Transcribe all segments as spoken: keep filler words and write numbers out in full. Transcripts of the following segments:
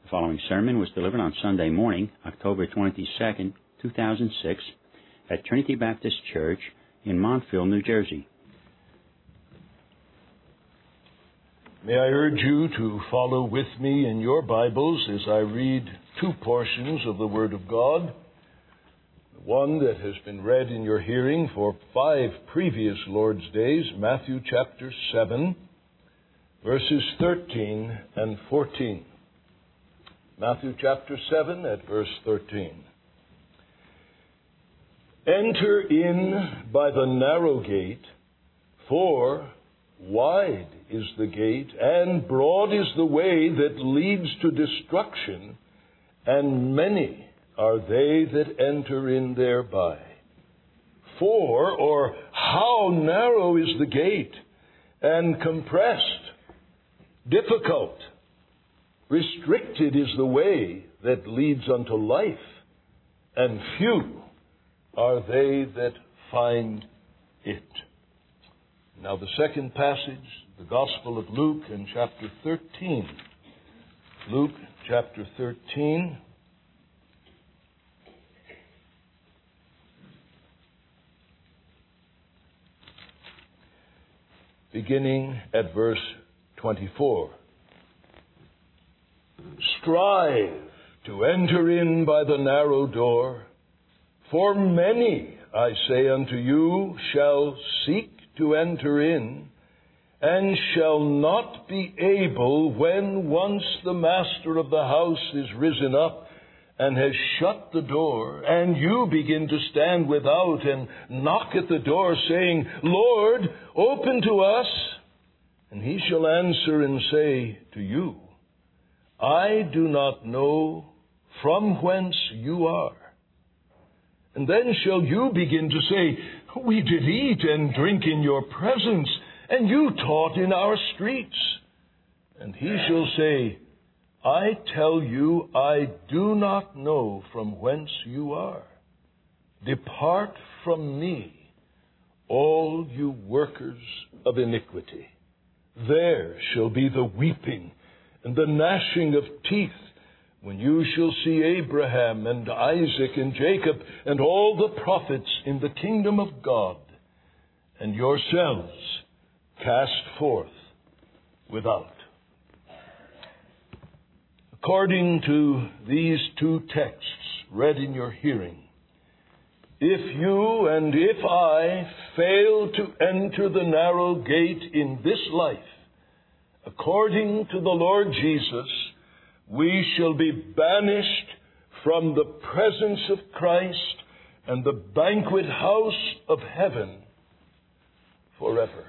The following sermon was delivered on Sunday morning, October twenty-second, two thousand six, at Trinity Baptist Church in Montville, New Jersey. May I urge you to follow with me in your Bibles as I read two portions of the Word of God. One that has been read in your hearing for five previous Lord's days, Matthew chapter seven, verses thirteen and fourteen. Matthew chapter seven at verse thirteen. Enter in by the narrow gate, for wide is the gate, and broad is the way that leads to destruction, and many are they that enter in thereby. For, or how narrow is the gate, and compressed, difficult, restricted is the way that leads unto life, and few are they that find it. Now the second passage, the Gospel of Luke in chapter thirteen. Luke chapter thirteen. Beginning at verse twenty-four. Strive to enter in by the narrow door, for many, I say unto you, shall seek to enter in, and shall not be able when once the master of the house is risen up and has shut the door, and you begin to stand without and knock at the door, saying, Lord, open to us. And he shall answer and say to you, I do not know from whence you are. And then shall you begin to say, we did eat and drink in your presence, and you taught in our streets. And he shall say, I tell you, I do not know from whence you are. Depart from me, all you workers of iniquity. There shall be the weeping and the gnashing of teeth, when you shall see Abraham and Isaac and Jacob and all the prophets in the kingdom of God, and yourselves cast forth without. According to these two texts read in your hearing, if you and if I fail to enter the narrow gate in this life, according to the Lord Jesus, we shall be banished from the presence of Christ and the banquet house of heaven forever.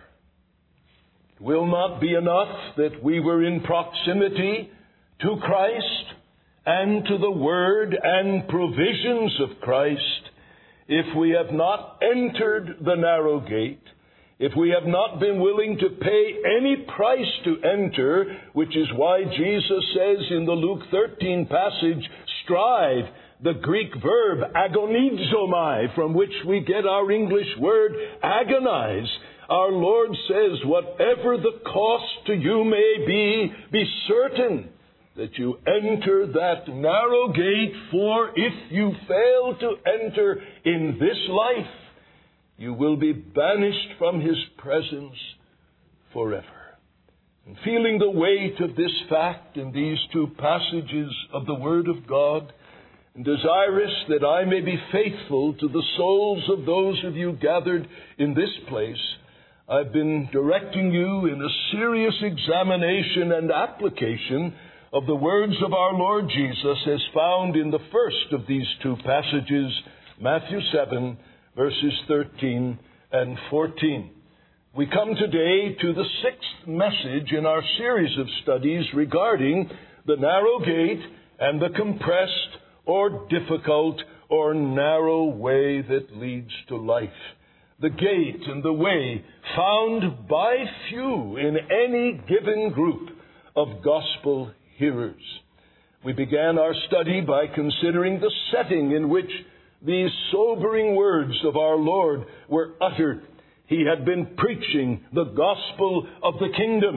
It will not be enough that we were in proximity to Christ and to the Word and provisions of Christ if we have not entered the narrow gate, if we have not been willing to pay any price to enter, which is why Jesus says in the Luke thirteen passage, strive, the Greek verb agonizomai, from which we get our English word agonize. Our Lord says, whatever the cost to you may be, be certain that you enter that narrow gate, for if you fail to enter in this life, you will be banished from His presence forever. And feeling the weight of this fact in these two passages of the Word of God, and desirous that I may be faithful to the souls of those of you gathered in this place, I've been directing you in a serious examination and application of the words of our Lord Jesus as found in the first of these two passages, Matthew seven, verses thirteen and fourteen. We come today to the sixth message in our series of studies regarding the narrow gate and the compressed or difficult or narrow way that leads to life. The gate and the way found by few in any given group of gospel hearers. We began our study by considering the setting in which these sobering words of our Lord were uttered. He had been preaching the gospel of the kingdom,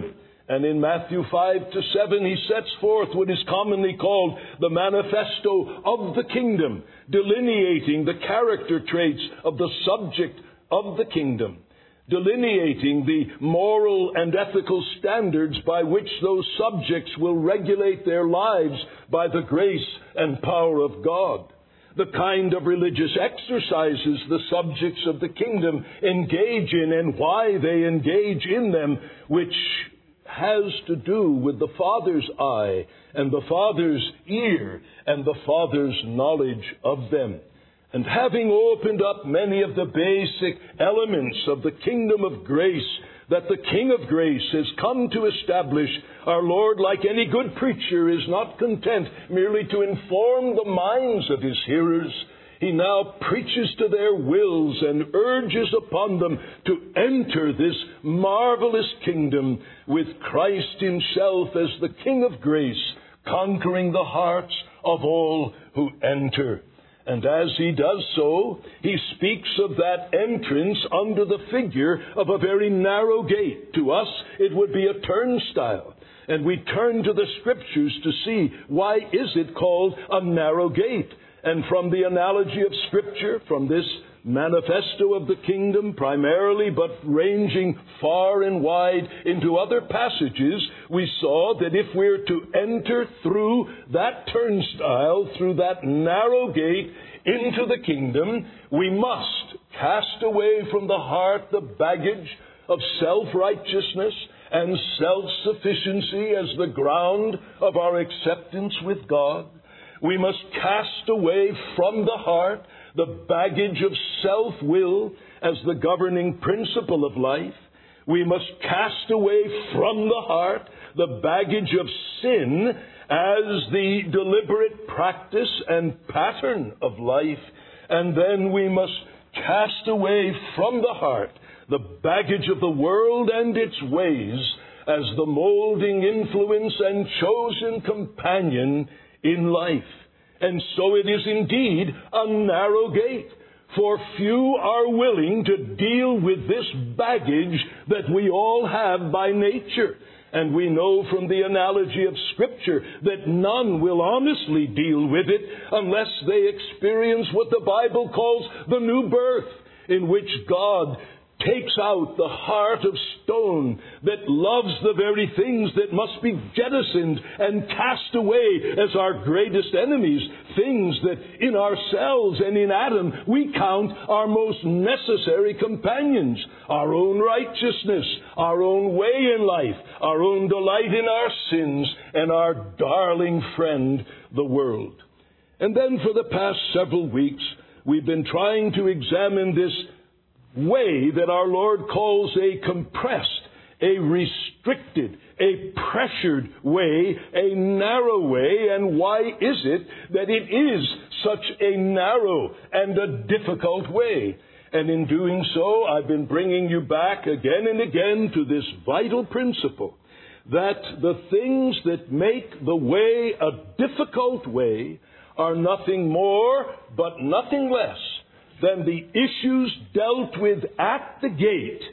And in Matthew five to seven, he sets forth what is commonly called the manifesto of the kingdom, delineating the character traits of the subject of the kingdom, delineating the moral and ethical standards by which those subjects will regulate their lives by the grace and power of God, the kind of religious exercises the subjects of the kingdom engage in and why they engage in them, which has to do with the Father's eye and the Father's ear and the Father's knowledge of them. And having opened up many of the basic elements of the kingdom of grace that the King of grace has come to establish, our Lord, like any good preacher, is not content merely to inform the minds of his hearers. He now preaches to their wills and urges upon them to enter this marvelous kingdom with Christ himself as the King of grace, conquering the hearts of all who enter. And as he does so, he speaks of that entrance under the figure of a very narrow gate. To us, it would be a turnstile. And we turn to the Scriptures to see why is it called a narrow gate. And from the analogy of Scripture, from this manifesto of the kingdom primarily, but ranging far and wide into other passages, we saw that if we're to enter through that turnstile, through that narrow gate into the kingdom, we must cast away from the heart the baggage of self-righteousness and self-sufficiency as the ground of our acceptance with God. We must cast away from the heart the baggage of self-will as the governing principle of life. We must cast away from the heart the baggage of sin as the deliberate practice and pattern of life. And then we must cast away from the heart the baggage of the world and its ways as the molding influence and chosen companion in life. And so it is indeed a narrow gate, for few are willing to deal with this baggage that we all have by nature. And we know from the analogy of Scripture that none will honestly deal with it unless they experience what the Bible calls the new birth, in which God takes out the heart of stone that loves the very things that must be jettisoned and cast away as our greatest enemies, things that in ourselves and in Adam we count our most necessary companions, our own righteousness, our own way in life, our own delight in our sins, and our darling friend, the world. And then for the past several weeks, we've been trying to examine this way that our Lord calls a compressed, a restricted, a pressured way, a narrow way. And why is it that it is such a narrow and a difficult way? And in doing so, I've been bringing you back again and again to this vital principle, that the things that make the way a difficult way are nothing more but nothing less than the issues dealt with at the gate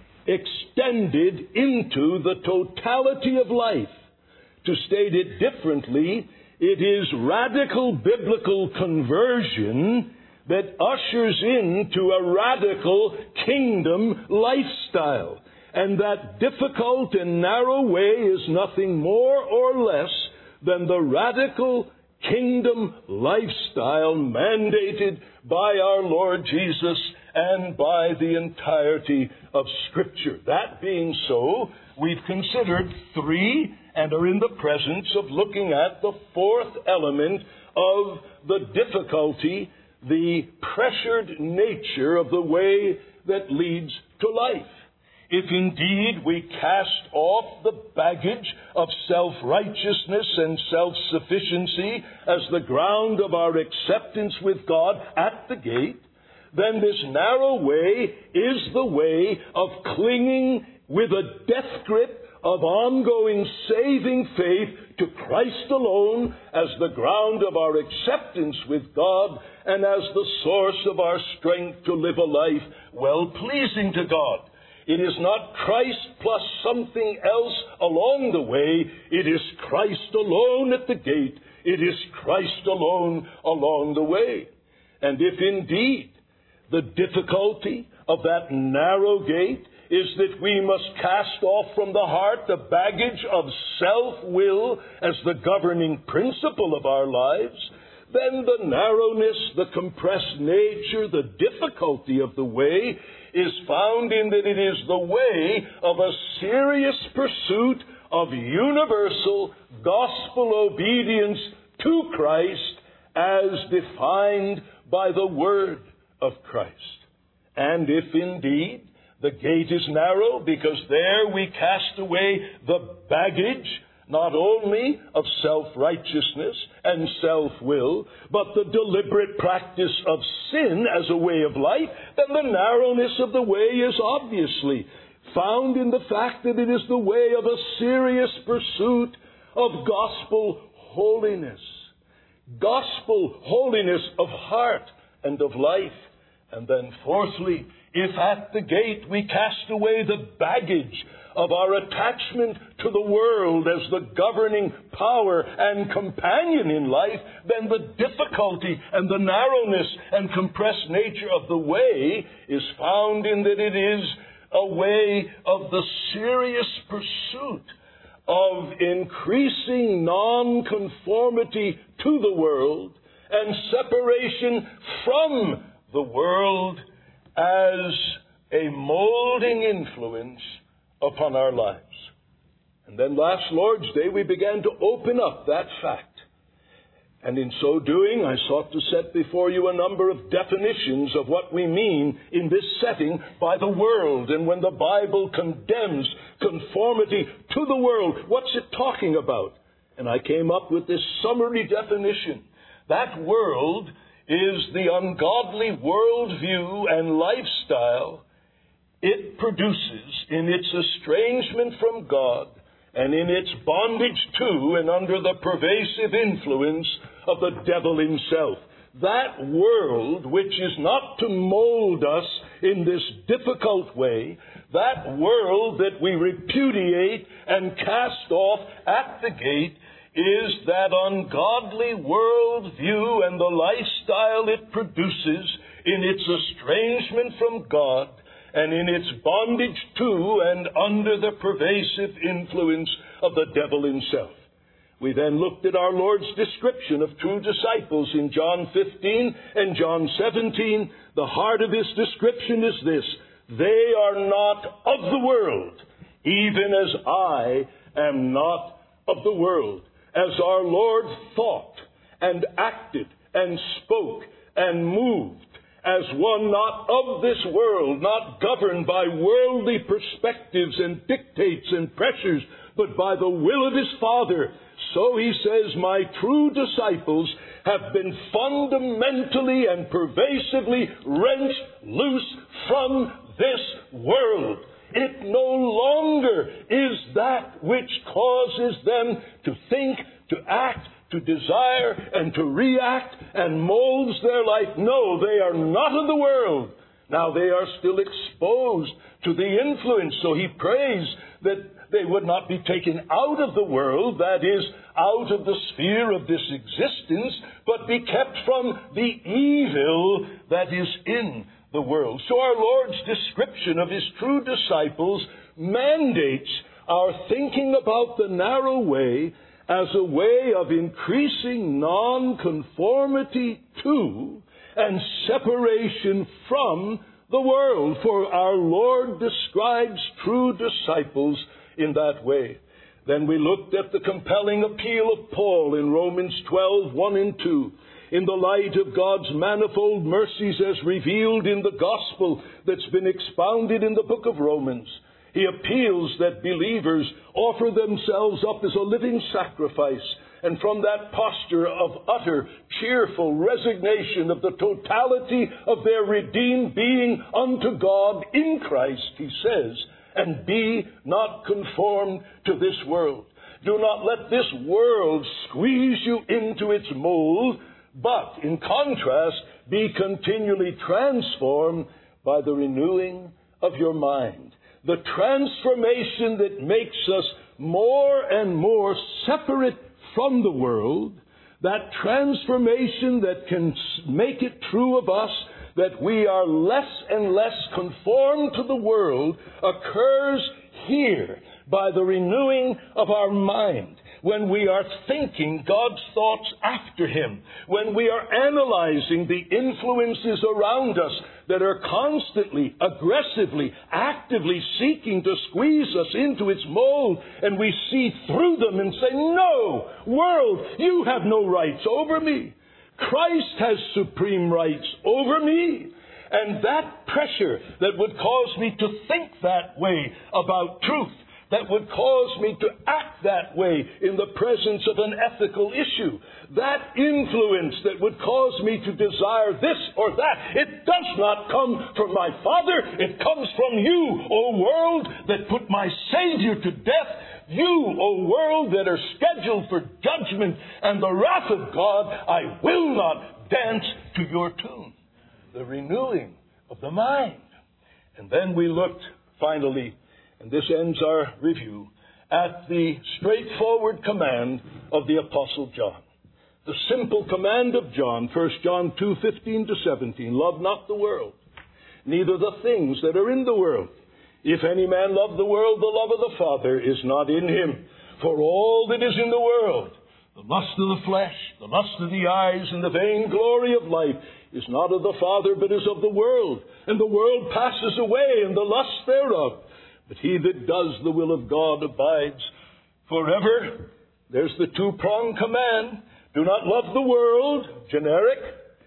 extended into the totality of life. To state it differently, it is radical biblical conversion that ushers into a radical kingdom lifestyle. And that difficult and narrow way is nothing more or less than the radical kingdom lifestyle mandated by our Lord Jesus and by the entirety of Scripture. That being so, we've considered three and are in the presence of looking at the fourth element of the difficulty, the pressured nature of the way that leads to life. If indeed we cast off the baggage of self-righteousness and self-sufficiency as the ground of our acceptance with God at the gate, then this narrow way is the way of clinging with a death grip of ongoing saving faith to Christ alone as the ground of our acceptance with God and as the source of our strength to live a life well-pleasing to God. It is not Christ plus something else along the way. It is Christ alone at the gate. It is Christ alone along the way. And if indeed the difficulty of that narrow gate is that we must cast off from the heart the baggage of self-will as the governing principle of our lives, then the narrowness, the compressed nature, the difficulty of the way is found in that it is the way of a serious pursuit of universal gospel obedience to Christ as defined by the Word of Christ. And if indeed the gate is narrow, because there we cast away the baggage not only of self-righteousness and self-will, but the deliberate practice of sin as a way of life, then the narrowness of the way is obviously found in the fact that it is the way of a serious pursuit of gospel holiness. Gospel holiness of heart and of life. And then fourthly, if at the gate we cast away the baggage of our attachment to the world as the governing power and companion in life, then the difficulty and the narrowness and compressed nature of the way is found in that it is a way of the serious pursuit of increasing nonconformity to the world and separation from the world as a molding influence upon our lives. And then last Lord's Day we began to open up that fact. And in so doing, I sought to set before you a number of definitions of what we mean in this setting by the world. And when the Bible condemns conformity to the world, what's it talking about? And I came up with this summary definition. That world is the ungodly worldview and lifestyle it produces in its estrangement from God and in its bondage to and under the pervasive influence of the devil himself. That world, which is not to mold us in this difficult way, that world that we repudiate and cast off at the gate, is that ungodly worldview and the lifestyle it produces in its estrangement from God and in its bondage to and under the pervasive influence of the devil himself. We then looked at our Lord's description of true disciples in John fifteen and John seventeen. The heart of his description is this: they are not of the world, even as I am not of the world. As our Lord thought and acted and spoke and moved as one not of this world, not governed by worldly perspectives and dictates and pressures, but by the will of his Father, so he says, my true disciples have been fundamentally and pervasively wrenched loose from this world. It no longer is that which causes them to think, to act, to desire, and to react, and molds their life. No, they are not of the world. Now they are still exposed to the influence. So he prays that they would not be taken out of the world, that is, out of the sphere of this existence, but be kept from the evil that is in the world. So our Lord's description of his true disciples mandates our thinking about the narrow way as a way of increasing nonconformity to and separation from the world. For our Lord describes true disciples in that way. Then we looked at the compelling appeal of Paul in Romans twelve, one and two. In the light of God's manifold mercies as revealed in the gospel that's been expounded in the book of Romans, he appeals that believers offer themselves up as a living sacrifice, and from that posture of utter, cheerful resignation of the totality of their redeemed being unto God in Christ, he says, and be not conformed to this world. Do not let this world squeeze you into its mold, but, in contrast, be continually transformed by the renewing of your mind, the transformation that makes us more and more separate from the world, that transformation that can make it true of us that we are less and less conformed to the world, occurs here by the renewing of our mind. When we are thinking God's thoughts after Him, when we are analyzing the influences around us that are constantly, aggressively, actively seeking to squeeze us into its mold, and we see through them and say, no, world, you have no rights over me. Christ has supreme rights over me. And that pressure that would cause me to think that way about truth, that would cause me to act that way in the presence of an ethical issue, that influence that would cause me to desire this or that, it does not come from my Father. It comes from you, O world, that put my Savior to death. You, O world, that are scheduled for judgment and the wrath of God. I will not dance to your tune. The renewing of the mind. And then we looked, finally, and this ends our review, at the straightforward command of the Apostle John. The simple command of John, First John two, fifteen to seventeen, love not the world, neither the things that are in the world. If any man love the world, the love of the Father is not in him. For all that is in the world, the lust of the flesh, the lust of the eyes, and the vain glory of life, is not of the Father, but is of the world. And the world passes away, and the lust thereof. But he that does the will of God abides forever. There's the two-pronged command. Do not love the world, generic,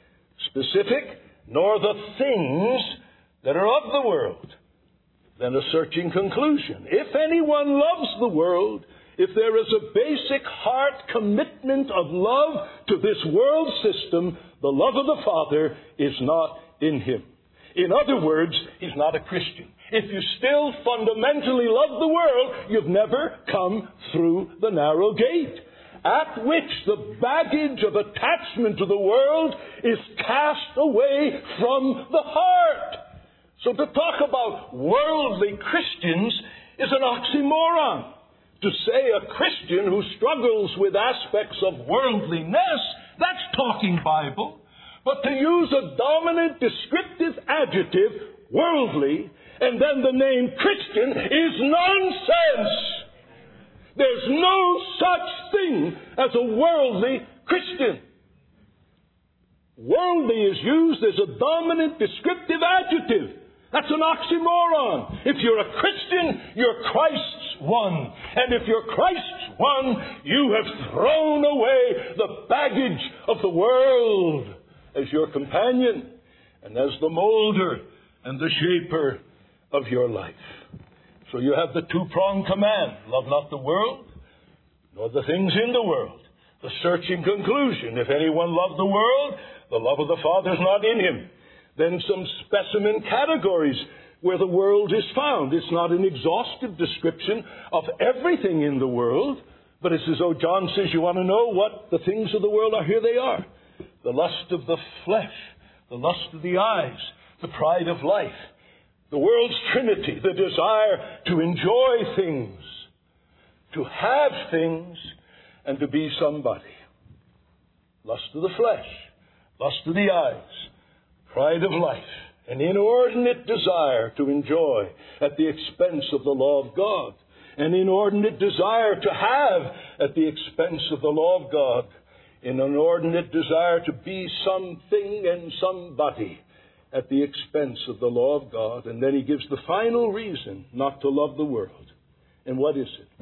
specific, nor the things that are of the world. Then a searching conclusion. If anyone loves the world, if there is a basic heart commitment of love to this world system, the love of the Father is not in him. In other words, he's not a Christian. If you still fundamentally love the world, you've never come through the narrow gate, at which the baggage of attachment to the world is cast away from the heart. So to talk about worldly Christians is an oxymoron. To say a Christian who struggles with aspects of worldliness, that's talking Bible. But to use a dominant descriptive adjective, worldly, and then the name Christian is nonsense. There's no such thing as a worldly Christian. Worldly is used as a dominant descriptive adjective. That's an oxymoron. If you're a Christian, you're Christ's one. And if you're Christ's one, you have thrown away the baggage of the world as your companion and as the molder and the shaper of your life. So you have the two-pronged command. Love not the world, nor the things in the world. The searching conclusion. If anyone love the world, the love of the Father is not in him. Then some specimen categories where the world is found. It's not an exhaustive description of everything in the world, but it's as though John says, you want to know what the things of the world are? Here they are. The lust of the flesh, the lust of the eyes, the pride of life, the world's trinity, the desire to enjoy things, to have things, and to be somebody. Lust of the flesh, lust of the eyes, pride of life, an inordinate desire to enjoy at the expense of the law of God, an inordinate desire to have at the expense of the law of God, an inordinate desire to be something and somebody at the expense of the law of God. And then he gives the final reason not to love the world. And what is it?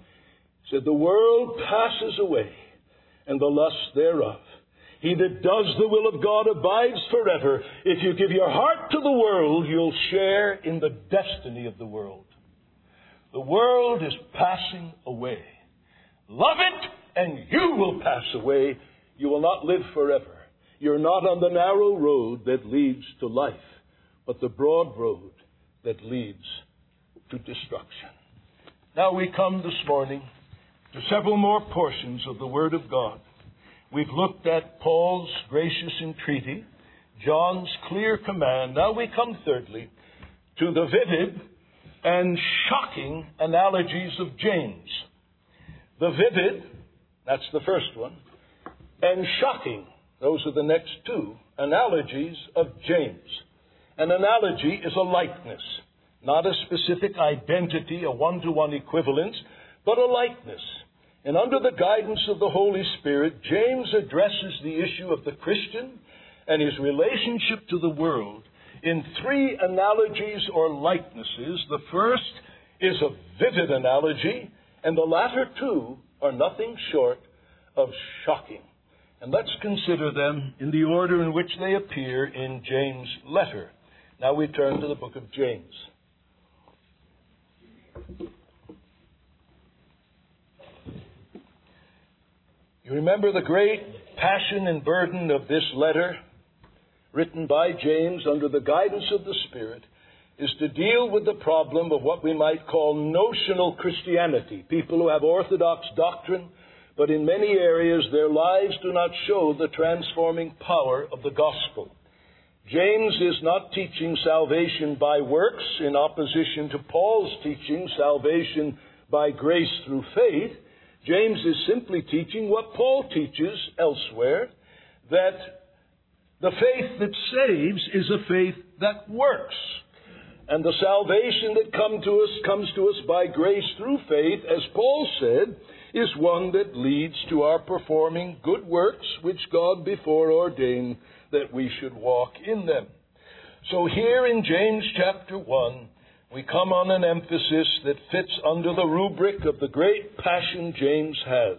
He said, the world passes away, and the lust thereof. He that does the will of God abides forever. If you give your heart to the world, you'll share in the destiny of the world. The world is passing away. Love it, and you will pass away. You will not live forever. You're not on the narrow road that leads to life, but the broad road that leads to destruction. Now we come this morning to several more portions of the Word of God. We've looked at Paul's gracious entreaty, John's clear command. Now we come thirdly to the vivid and shocking analogies of James. The vivid, that's the first one, and shocking, those are the next two, analogies of James. An analogy is a likeness, not a specific identity, a one-to-one equivalence, but a likeness. And under the guidance of the Holy Spirit, James addresses the issue of the Christian and his relationship to the world in three analogies or likenesses. The first is a vivid analogy, and the latter two are nothing short of shocking. And let's consider them in the order in which they appear in James' letter. Now we turn to the book of James. You remember the great passion and burden of this letter, written by James under the guidance of the Spirit, is to deal with the problem of what we might call notional Christianity. People who have orthodox doctrine, but in many areas their lives do not show the transforming power of the gospel. James is not teaching salvation by works in opposition to Paul's teaching, salvation by grace through faith. James is simply teaching what Paul teaches elsewhere, that the faith that saves is a faith that works. And the salvation that come to us comes to us by grace through faith, as Paul said, is one that leads to our performing good works which God before ordained that we should walk in them. So here in James chapter one, we come on an emphasis that fits under the rubric of the great passion James has.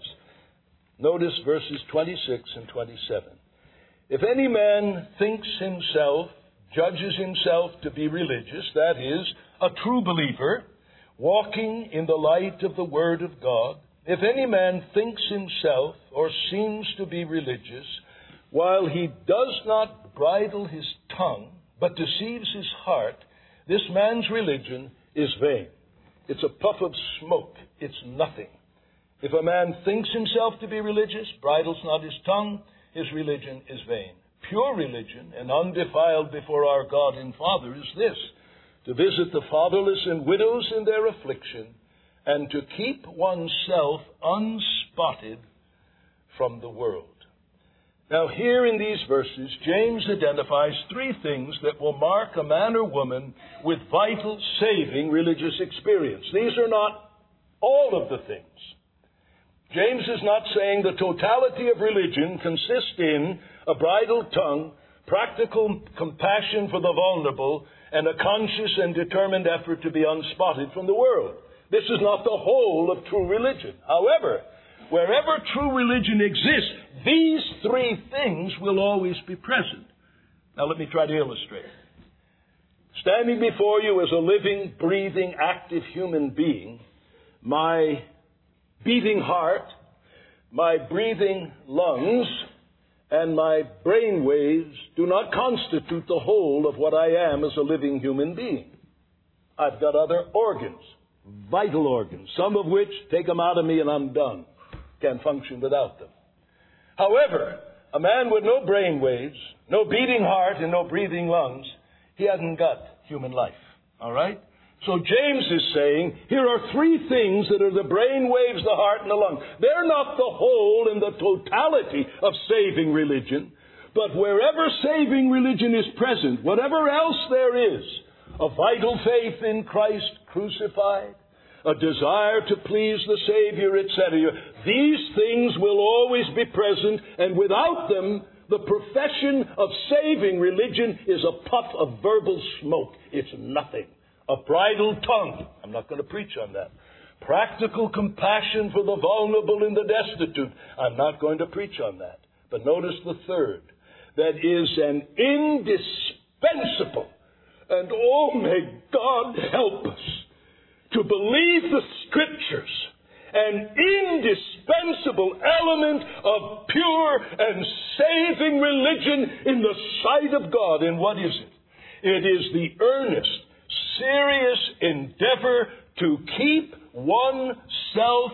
Notice verses twenty-six and twenty-seven. If any man thinks himself, judges himself to be religious, that is, a true believer, walking in the light of the Word of God, if any man thinks himself or seems to be religious, while he does not bridle his tongue, but deceives his heart, this man's religion is vain. It's a puff of smoke. It's nothing. If a man thinks himself to be religious, bridles not his tongue, his religion is vain. Pure religion and undefiled before our God and Father is this: to visit the fatherless and widows in their affliction, and to keep oneself unspotted from the world. Now here in these verses, James identifies three things that will mark a man or woman with vital, saving religious experience. These are not all of the things. James is not saying the totality of religion consists in a bridled tongue, practical compassion for the vulnerable, and a conscious and determined effort to be unspotted from the world. This is not the whole of true religion. However, wherever true religion exists, these three things will always be present. Now let me try to illustrate. Standing before you as a living, breathing, active human being, my beating heart, my breathing lungs, and my brain waves do not constitute the whole of what I am as a living human being. I've got other organs, vital organs, some of which, take them out of me and I'm done. Can't function without them. However, a man with no brain waves, no beating heart, and no breathing lungs, he hasn't got human life. All right? So James is saying, here are three things that are the brain waves, the heart, and the lungs. They're not the whole and the totality of saving religion, but wherever saving religion is present, whatever else there is, a vital faith in Christ crucified, a desire to please the Savior, et cetera. These things will always be present, and without them, the profession of saving religion is a puff of verbal smoke. It's nothing. A bridled tongue. I'm not going to preach on that. Practical compassion for the vulnerable and the destitute. I'm not going to preach on that. But notice the third. That is an indispensable, and oh, may God help us to believe the Scriptures, an indispensable element of pure and saving religion in the sight of God. And what is it? It is the earnest, serious endeavor to keep oneself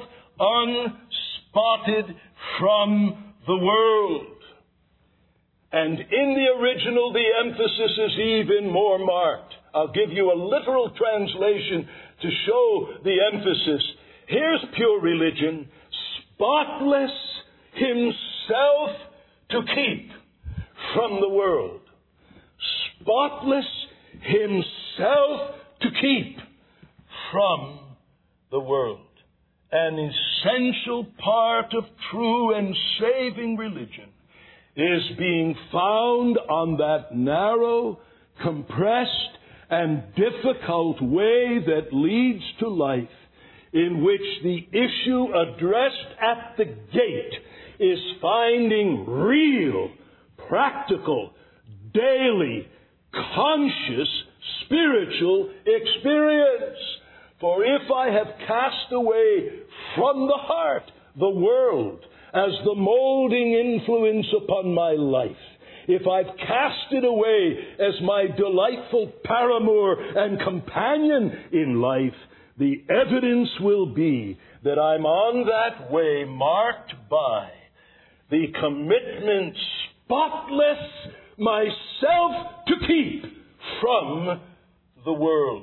unspotted from the world. And in the original, the emphasis is even more marked. I'll give you a literal translation to show the emphasis. Here's pure religion. Spotless himself to keep from the world. Spotless himself to keep from the world. An essential part of true and saving religion is being found on that narrow, compressed, and difficult way that leads to life, in which the issue addressed at the gate is finding real, practical, daily, conscious, spiritual experience. For if I have cast away from the heart the world as the molding influence upon my life, if I've cast it away as my delightful paramour and companion in life, the evidence will be that I'm on that way marked by the commitment spotless myself to keep from the world.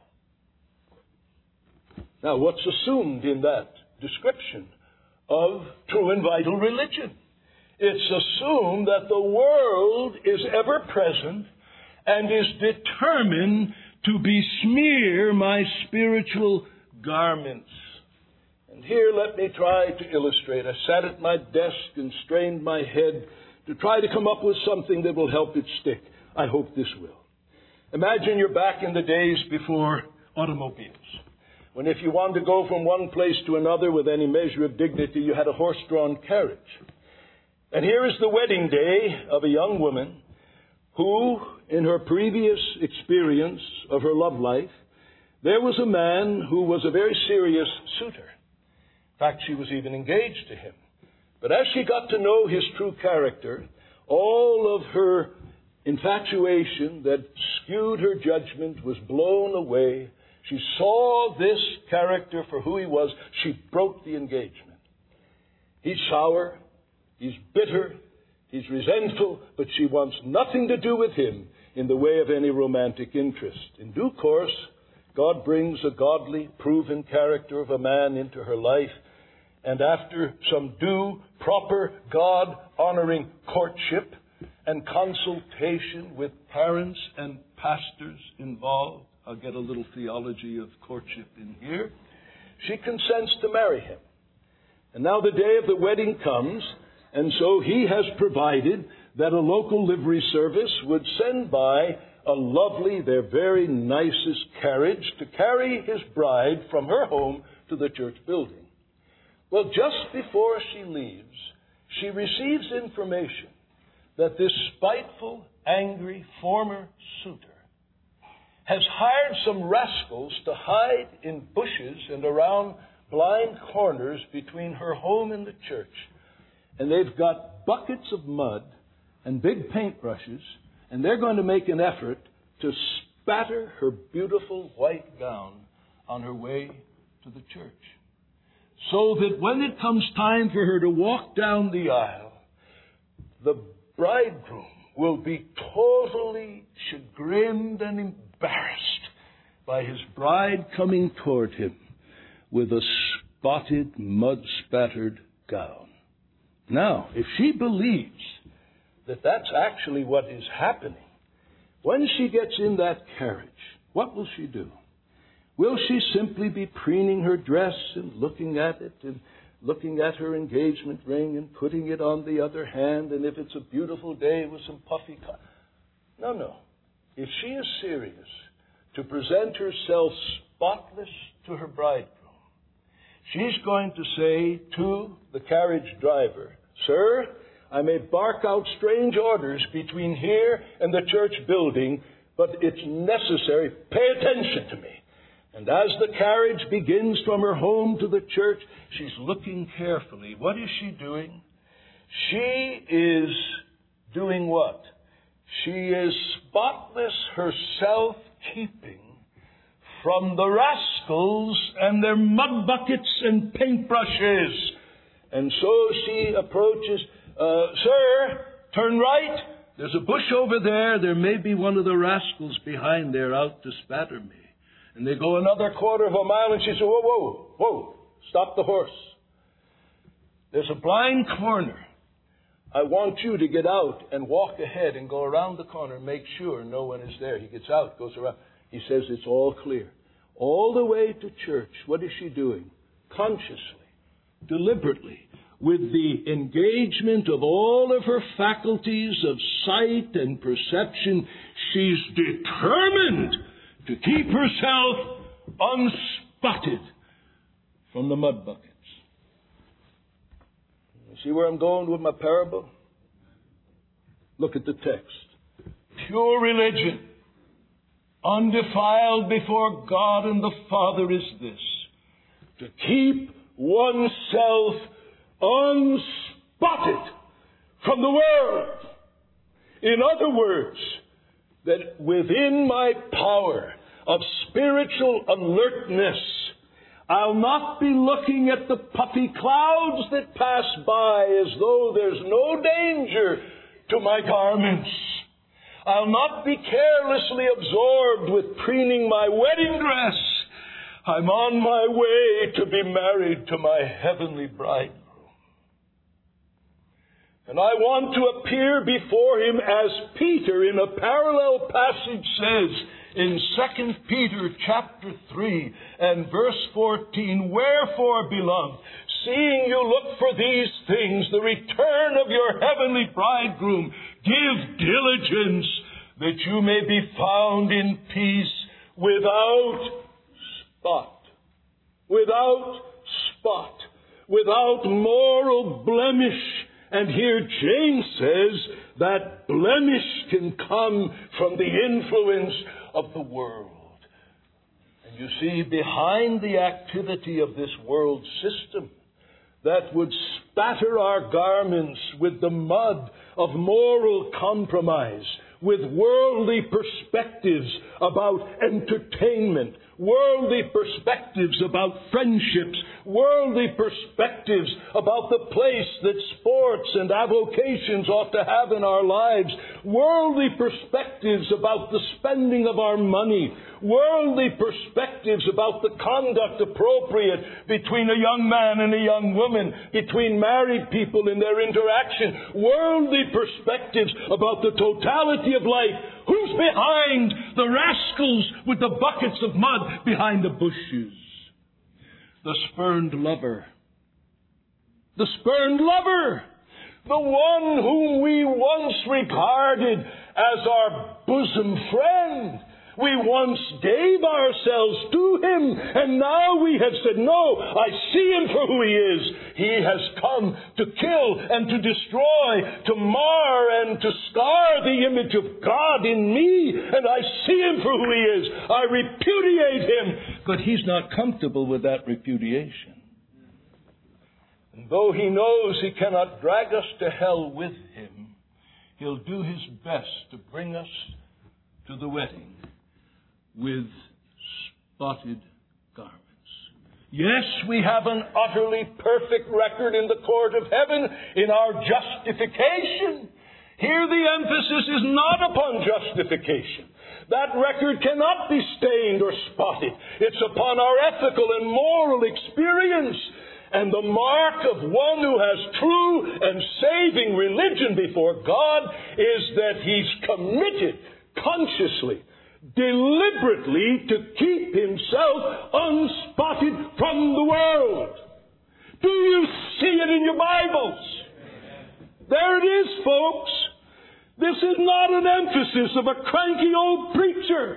Now, what's assumed in that description of true and vital religion? It's assumed that the world is ever present and is determined to besmear my spiritual garments. And here let me try to illustrate. I sat at my desk and strained my head to try to come up with something that will help it stick. I hope this will. Imagine you're back in the days before automobiles, when if you wanted to go from one place to another with any measure of dignity, you had a horse-drawn carriage. And here is the wedding day of a young woman who, in her previous experience of her love life, there was a man who was a very serious suitor. In fact, she was even engaged to him. But as she got to know his true character, all of her infatuation that skewed her judgment was blown away. She saw this character for who he was. She broke the engagement. He's sour. He's bitter. He's resentful. But she wants nothing to do with him in the way of any romantic interest. In due course, God brings a godly, proven character of a man into her life. And after some due, proper, God-honoring courtship and consultation with parents and pastors involved, I'll get a little theology of courtship in here, she consents to marry him. And now the day of the wedding comes, and so he has provided that a local livery service would send by a lovely, their very nicest carriage to carry his bride from her home to the church building. Well, just before she leaves, she receives information that this spiteful, angry former suitor has hired some rascals to hide in bushes and around blind corners between her home and the church. And they've got buckets of mud and big paintbrushes, and they're going to make an effort to spatter her beautiful white gown on her way to the church. So that when it comes time for her to walk down the aisle, the bridegroom will be totally chagrined and embarrassed by his bride coming toward him with a spotted, mud-spattered gown. Now, if she believes that that's actually what is happening, when she gets in that carriage, what will she do? Will she simply be preening her dress and looking at it and looking at her engagement ring and putting it on the other hand, and if it's a beautiful day with some puffy co- No, no. If she is serious to present herself spotless to her bridegroom, she's going to say to the carriage driver, "Sir, I may bark out strange orders between here and the church building, but it's necessary. Pay attention to me." And as the carriage begins from her home to the church, she's looking carefully. What is she doing? She is doing what? She is spotless herself keeping from the rascals and their mud buckets and paintbrushes. And so she approaches, uh, "Sir, turn right There's a bush over there. There may be one of the rascals behind there out to spatter me. And they go another quarter of a mile, and she says, whoa, whoa, whoa, stop the horse. There's a blind corner. I want you to get out and walk ahead and go around the corner and make sure no one is there. He gets out, goes around. He says it's all clear. All the way to church, what is she doing? Consciously, deliberately, with the engagement of all of her faculties of sight and perception, she's determined to keep herself unspotted from the mud buckets. You see where I'm going with my parable? Look at the text. Pure religion, undefiled before God and the Father, is this: to keep oneself unspotted from the world. In other words, that within my power of spiritual alertness, I'll not be looking at the puffy clouds that pass by as though there's no danger to my garments. I'll not be carelessly absorbed with preening my wedding dress. I'm on my way to be married to my heavenly bridegroom. And I want to appear before him as Peter in a parallel passage says in Second Peter chapter three and verse fourteen, wherefore, beloved, seeing you look for these things, the return of your heavenly bridegroom, give diligence that you may be found in peace without spot, without spot, without moral blemish. And here James says that blemish can come from the influence of the world. And you see, behind the activity of this world system that would spatter our garments with the mud of moral compromise, with worldly perspectives about entertainment, worldly perspectives about friendships, worldly perspectives about the place that sports and avocations ought to have in our lives, worldly perspectives about the spending of our money, worldly perspectives about the conduct appropriate between a young man and a young woman, between married people in their interaction, worldly perspectives about the totality of life. Who's behind the rascals with the buckets of mud behind the bushes? The spurned lover. The spurned lover. The one whom we once regarded as our bosom friend. We once gave ourselves to him, and now we have said, no, I see him for who he is. He has come to kill and to destroy, to mar and to scar the image of God in me, and I see him for who he is. I repudiate him, but he's not comfortable with that repudiation. And though he knows he cannot drag us to hell with him, he'll do his best to bring us to the wedding with spotted garments. Yes, we have an utterly perfect record in the court of heaven in our justification. Here the emphasis is not upon justification. That record cannot be stained or spotted. It's upon our ethical and moral experience. And the mark of one who has true and saving religion before God is that he's committed consciously, deliberately, to keep himself unspotted from the world. Do you see it in your Bibles? There it is, folks. This is not an emphasis of a cranky old preacher.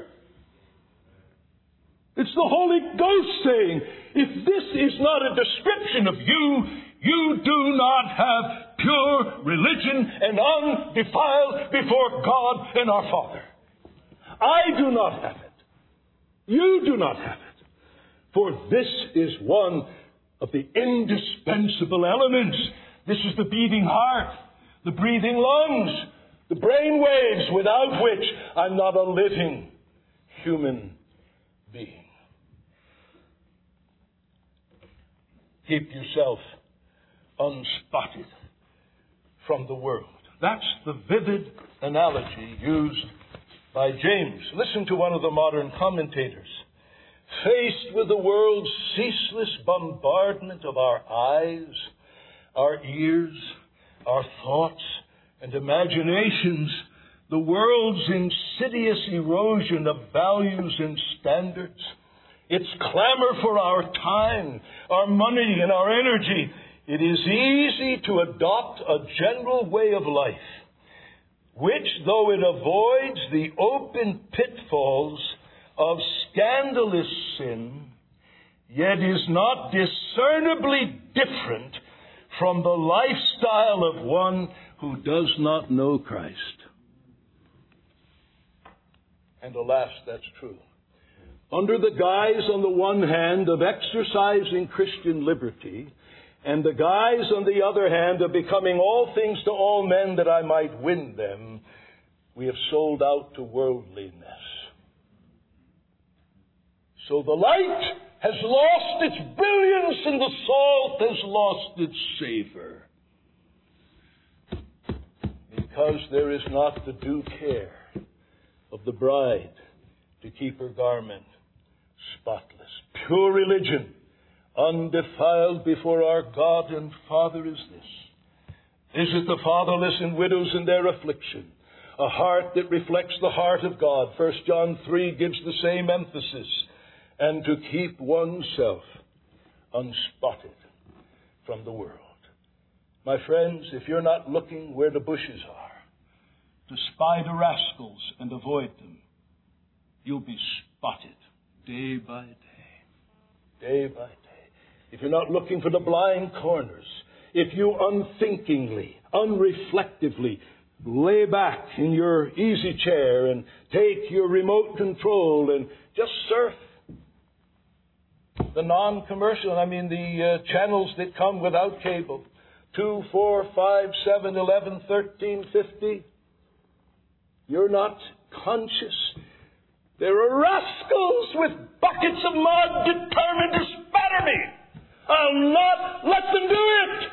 It's the Holy Ghost saying, if this is not a description of you, you do not have pure religion and undefiled before God and our Father. I do not have it. You do not have it. For this is one of the indispensable elements. This is the beating heart, the breathing lungs, the brain waves without which I'm not a living human being. Keep yourself unspotted from the world. That's the vivid analogy used by James. Listen to one of the modern commentators. Faced with the world's ceaseless bombardment of our eyes, our ears, our thoughts, and imaginations, the world's insidious erosion of values and standards, its clamor for our time, our money, and our energy, it is easy to adopt a general way of life, which, though it avoids the open pitfalls of scandalous sin, yet is not discernibly different from the lifestyle of one who does not know Christ. And alas, that's true. Under the guise, on the one hand, of exercising Christian liberty, and the guise, on the other hand, of becoming all things to all men that I might win them, we have sold out to worldliness. So the light has lost its brilliance and the salt has lost its savor. Because there is not the due care of the bride to keep her garment spotless. Pure religion, undefiled before our God and Father, is this. Visit the fatherless and widows in their affliction. A heart that reflects the heart of God. First John three gives the same emphasis. And to keep oneself unspotted from the world. My friends, if you're not looking where the bushes are, to spy the rascals and avoid them, you'll be spotted day by day. Day by day. If you're not looking for the blind corners, if you unthinkingly, unreflectively lay back in your easy chair and take your remote control and just surf the non-commercial, I mean the uh, channels that come without cable, two, four, five, seven, eleven, thirteen, fifty, you're not conscious. There are rascals with buckets of mud determined to spatter me. I'll not let them do it.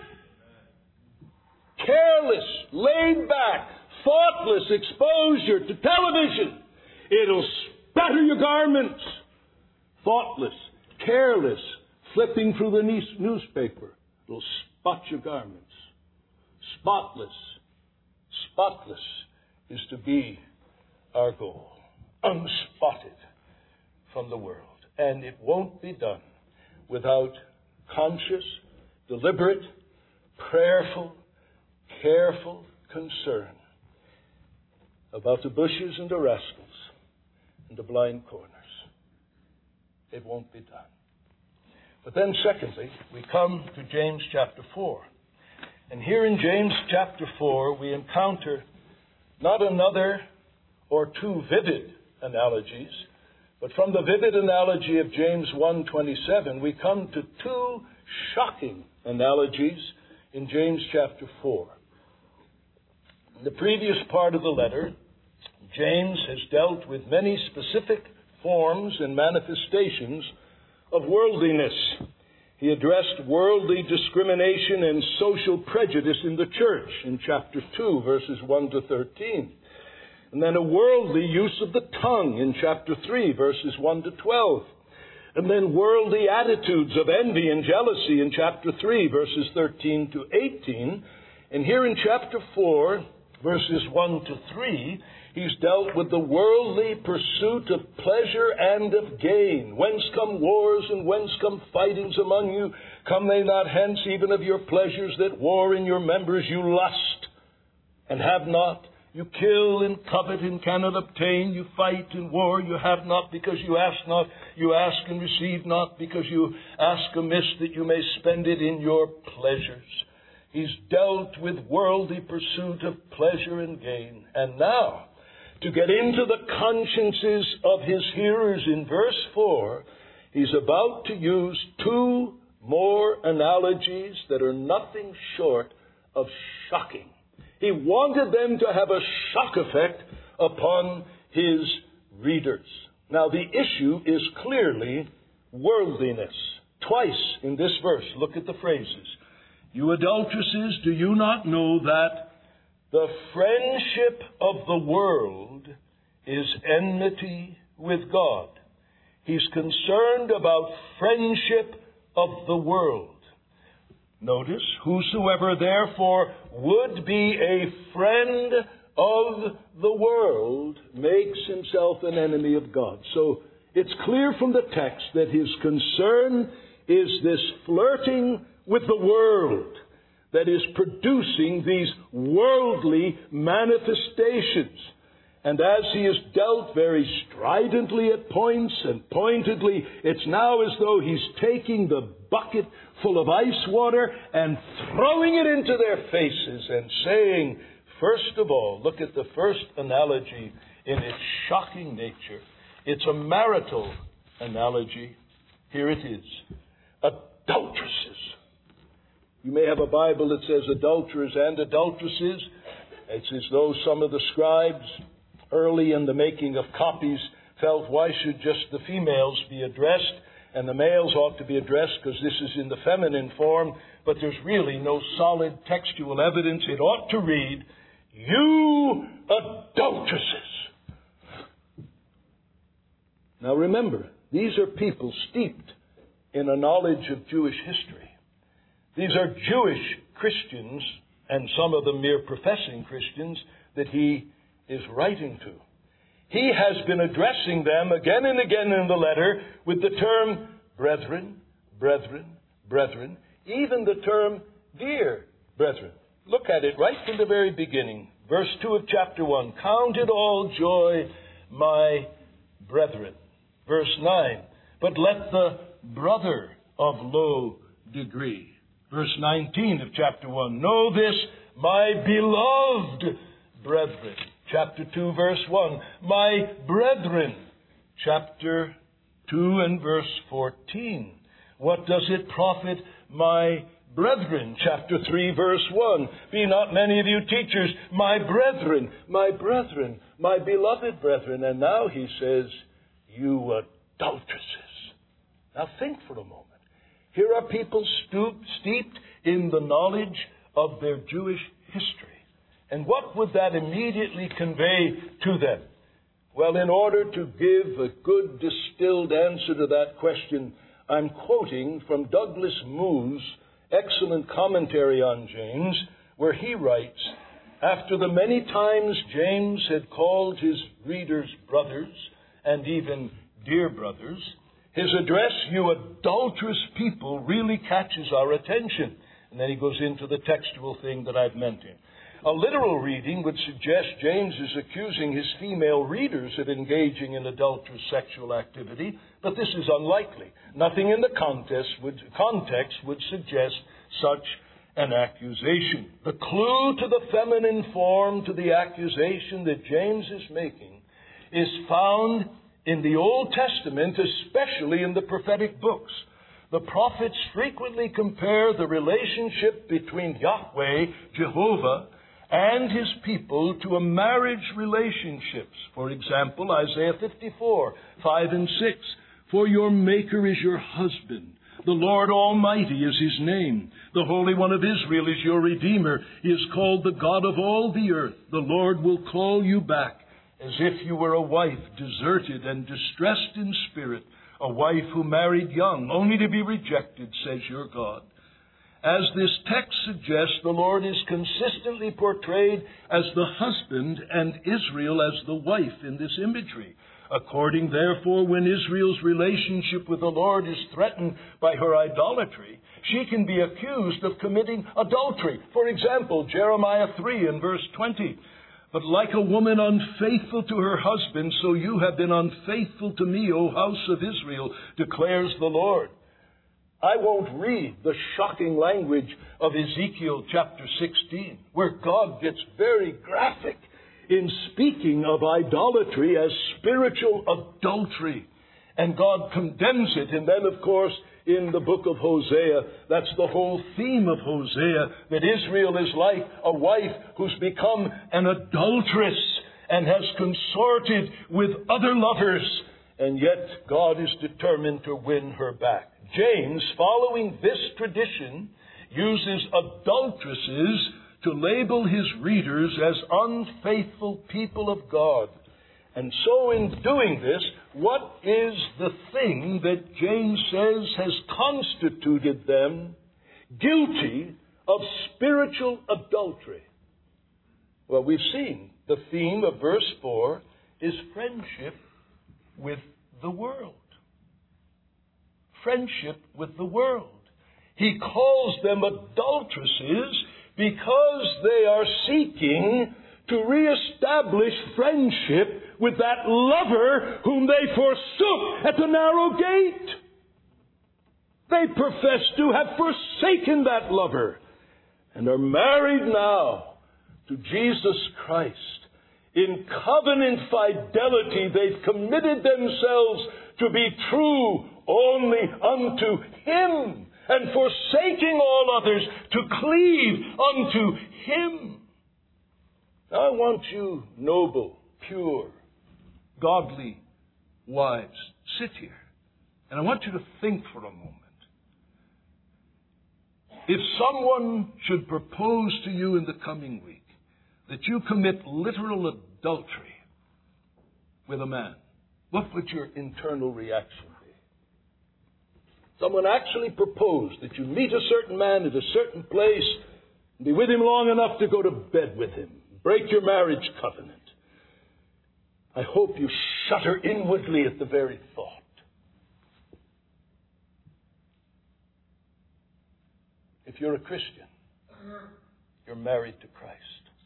Careless, laid back, thoughtless exposure to television. It'll spatter your garments. Thoughtless, careless, flipping through the newspaper. It'll spot your garments. Spotless, spotless is to be our goal. Unspotted from the world. And it won't be done without conscious, deliberate, prayerful, careful concern about the bushes and the rascals and the blind corners. It won't be done. But then secondly, we come to James chapter four. And here in James chapter four, we encounter not another or two vivid analogies, but from the vivid analogy of James one twenty-seven, we come to two shocking analogies in James chapter four. In the previous part of the letter, James has dealt with many specific forms and manifestations of worldliness. He addressed worldly discrimination and social prejudice in the church in chapter two, verses one to thirteen. And then a worldly use of the tongue in chapter three, verses one to twelve. And then worldly attitudes of envy and jealousy in chapter three, verses thirteen to eighteen. And here in chapter four, verses one to three, he's dealt with the worldly pursuit of pleasure and of gain. Whence come wars and whence come fightings among you? Come they not hence even of your pleasures that war in your members? You lust and have not. You kill and covet and cannot obtain. You fight and war. You have not because you ask not. You ask and receive not because you ask amiss that you may spend it in your pleasures. He's dealt with worldly pursuit of pleasure and gain. And now, to get into the consciences of his hearers in verse four, he's about to use two more analogies that are nothing short of shocking. He wanted them to have a shock effect upon his readers. Now, the issue is clearly worldliness. Twice in this verse, look at the phrases. You adulteresses, do you not know that The friendship of the world is enmity with God. He's concerned about friendship of the world. Notice, whosoever therefore would be a friend of the world makes himself an enemy of God. So it's clear from the text that his concern is this flirting with the world that is producing these worldly manifestations. And as he is dealt very stridently at points and pointedly, it's now as though he's taking the bucket full of ice water and throwing it into their faces and saying, first of all, look at the first analogy in its shocking nature. It's a marital analogy. Here it is. Adulteresses. You may have a Bible that says adulterers and adulteresses. It's as though some of the scribes, early in the making of copies, felt, why should just the females be addressed and the males ought to be addressed because this is in the feminine form? But there's really no solid textual evidence. It ought to read, you adulteresses. Now remember, these are people steeped in a knowledge of Jewish history. These are Jewish Christians, and some of them mere professing Christians, that he is writing to. He has been addressing them again and again in the letter with the term brethren, brethren, brethren, even the term dear brethren. Look at it right from the very beginning. Verse two of chapter one. Count it all joy, my brethren. Verse nine. But let the brother of low degree. Verse nineteen of chapter one. Know this, my beloved brethren. Chapter two, verse one. My brethren. Chapter two and verse fourteen. What does it profit, my brethren? Chapter three, verse one. Be not many of you teachers, my brethren, my brethren, my beloved brethren. And now he says, you adulteresses. Now think for a moment. Here are people stooped, steeped in the knowledge of their Jewish history. And what would that immediately convey to them? Well, in order to give a good distilled answer to that question, I'm quoting from Douglas Moo's excellent commentary on James, where he writes, after the many times James had called his readers brothers and even dear brothers, his address, you adulterous people, really catches our attention. And then he goes into the textual thing that I've mentioned. A literal reading would suggest James is accusing his female readers of engaging in adulterous sexual activity, but this is unlikely. Nothing in the context would, context would suggest such an accusation. The clue to the feminine form to the accusation that James is making is found in the Old Testament, especially in the prophetic books. The prophets frequently compare the relationship between Yahweh, Jehovah, and his people to a marriage relationship. For example, Isaiah fifty-four, five and six. For your Maker is your husband. The Lord Almighty is his name. The Holy One of Israel is your Redeemer. He is called the God of all the earth. The Lord will call you back as if you were a wife deserted and distressed in spirit, a wife who married young, only to be rejected, says your God. As this text suggests, the Lord is consistently portrayed as the husband and Israel as the wife in this imagery. According, therefore, when Israel's relationship with the Lord is threatened by her idolatry, she can be accused of committing adultery. For example, Jeremiah three and verse twenty. But like a woman unfaithful to her husband, so you have been unfaithful to me, O house of Israel, declares the Lord. I won't read the shocking language of Ezekiel chapter sixteen, where God gets very graphic in speaking of idolatry as spiritual adultery. And God condemns it. And then, of course, in the book of Hosea, that's the whole theme of Hosea, that Israel is like a wife who's become an adulteress and has consorted with other lovers. And yet God is determined to win her back. James, following this tradition, uses adulteresses to label his readers as unfaithful people of God. And so in doing this, what is the thing that James says has constituted them guilty of spiritual adultery? Well, we've seen the theme of verse four is friendship with the world. Friendship with the world. He calls them adulteresses because they are seeking to reestablish friendship with that lover whom they forsook at the narrow gate. They profess to have forsaken that lover and are married now to Jesus Christ. In covenant fidelity, they've committed themselves to be true only unto Him, and forsaking all others, to cleave unto Him. Now I want you, noble, pure, godly wives, sit here, and I want you to think for a moment. If someone should propose to you in the coming week that you commit literal adultery with a man, what would your internal reaction be? Someone actually proposed that you meet a certain man at a certain place and be with him long enough to go to bed with him, break your marriage covenant. I hope you shudder inwardly at the very thought. If you're a Christian, you're married to Christ.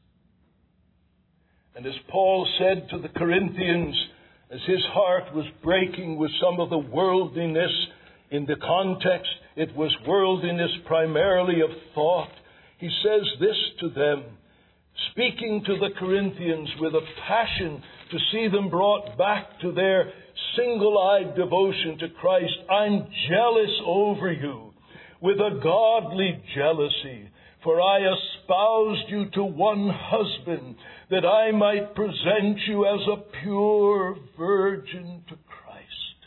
And as Paul said to the Corinthians, as his heart was breaking with some of the worldliness in the context, it was worldliness primarily of thought. He says this to them, speaking to the Corinthians with a passion to see them brought back to their single-eyed devotion to Christ. I'm jealous over you with a godly jealousy, for I espoused you to one husband, that I might present you as a pure virgin to Christ.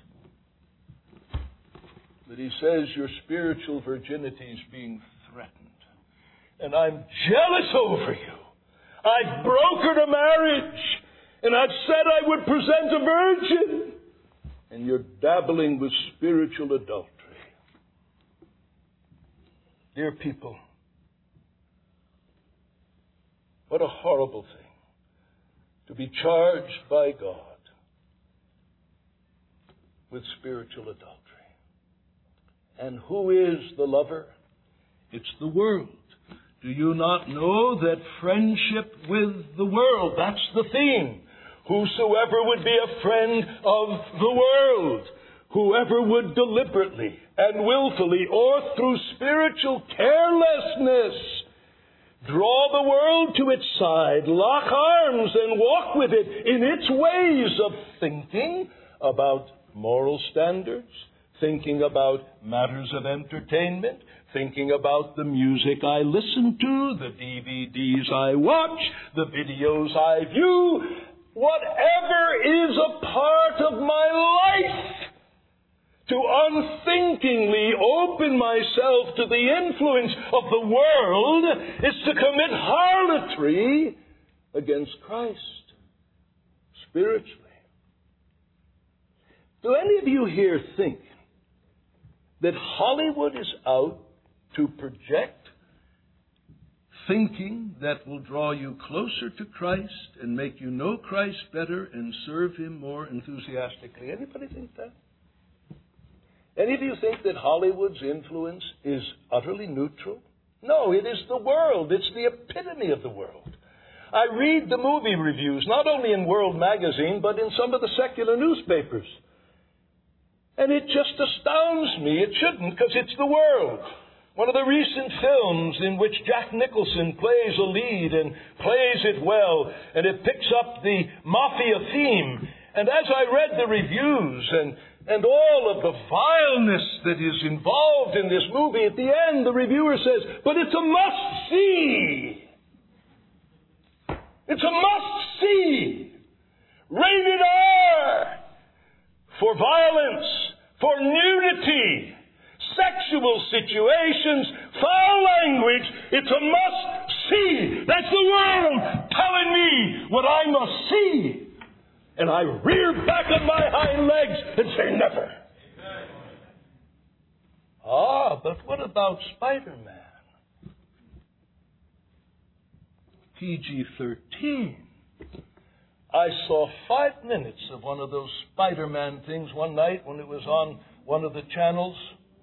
But he says your spiritual virginity is being threatened. And I'm jealous over you. I've brokered a marriage, and I've said I would present a virgin, and you're dabbling with spiritual adultery. Dear people, what a horrible thing to be charged by God with spiritual adultery. And who is the lover? It's the world. Do you not know that friendship with the world, that's the theme. Whosoever would be a friend of the world, whoever would deliberately and willfully or through spiritual carelessness draw the world to its side, lock arms and walk with it in its ways of thinking about moral standards, thinking about matters of entertainment, thinking about the music I listen to, the D V Ds I watch, the videos I view, whatever is a part of my life, to unthinkingly open myself to the influence of the world is to commit harlotry against Christ, spiritually. Do any of you here think that Hollywood is out to project thinking that will draw you closer to Christ and make you know Christ better and serve Him more enthusiastically? Anybody think that? Any of you think that Hollywood's influence is utterly neutral? No, it is the world. It's the epitome of the world. I read the movie reviews, not only in World Magazine, but in some of the secular newspapers. And it just astounds me. It shouldn't, because it's the world. One of the recent films in which Jack Nicholson plays a lead and plays it well, and it picks up the mafia theme. And as I read the reviews and And all of the vileness that is involved in this movie, at the end the reviewer says, but it's a must-see. It's a must-see. Rated R. For violence, for nudity, sexual situations, foul language. It's a see! That's the world telling me what I must see. And I rear back on my hind legs and say, never. Ah, but what about Spider-Man? P G thirteen. I saw five minutes of one of those Spider-Man things one night when it was on one of the channels.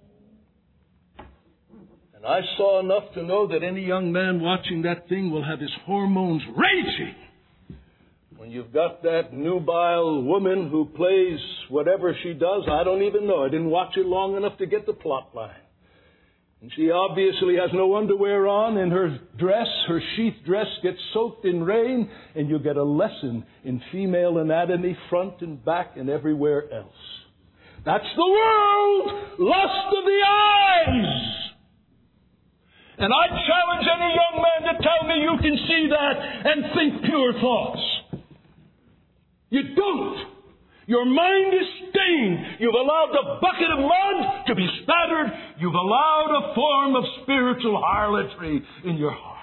And I saw enough to know that any young man watching that thing will have his hormones raging. When you've got that nubile woman who plays whatever she does, I don't even know. I didn't watch it long enough to get the plot line. And she obviously has no underwear on, and her dress, her sheath dress, gets soaked in rain, and you get a lesson in female anatomy, front and back and everywhere else. That's the world! Lust of the eyes! And I challenge any young man to tell me you can see that and think pure thoughts. You don't. Your mind is stained. You've allowed the bucket of mud to be spattered. You've allowed a form of spiritual harlotry in your heart.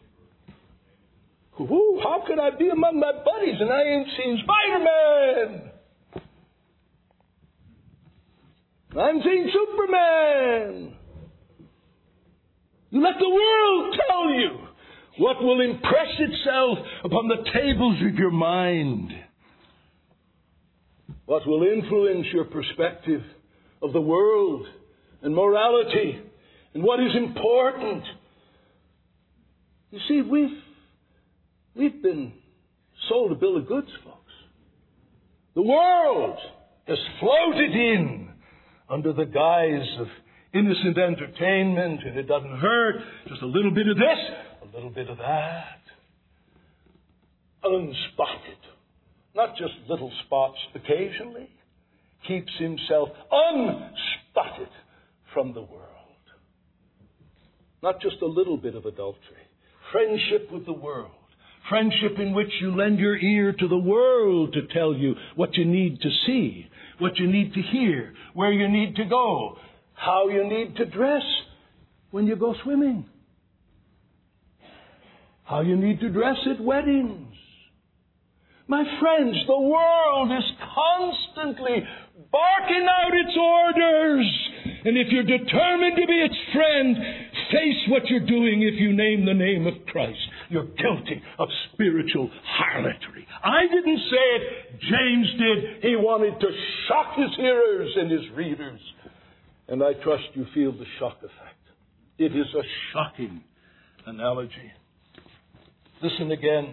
Ooh, how could I be among my buddies and I ain't seen Spider-Man? I haven't seen Superman. You let the world tell you what will impress itself upon the tables of your mind. What will influence your perspective of the world and morality and what is important. You see, we've, we've been sold a bill of goods, folks. The world has floated in under the guise of innocent entertainment, and it doesn't hurt. Just a little bit of this, a little bit of that. Unspotted. Not just little spots occasionally. Keeps himself unspotted from the world. Not just a little bit of adultery. Friendship with the world. Friendship in which you lend your ear to the world to tell you what you need to see, what you need to hear, where you need to go, how you need to dress when you go swimming, how you need to dress at weddings. My friends, the world is constantly barking out its orders. And if you're determined to be its friend, face what you're doing if you name the name of Christ. You're guilty of spiritual harlotry. I didn't say it. James did. He wanted to shock his hearers and his readers. And I trust you feel the shock effect. It is a shocking analogy. Listen again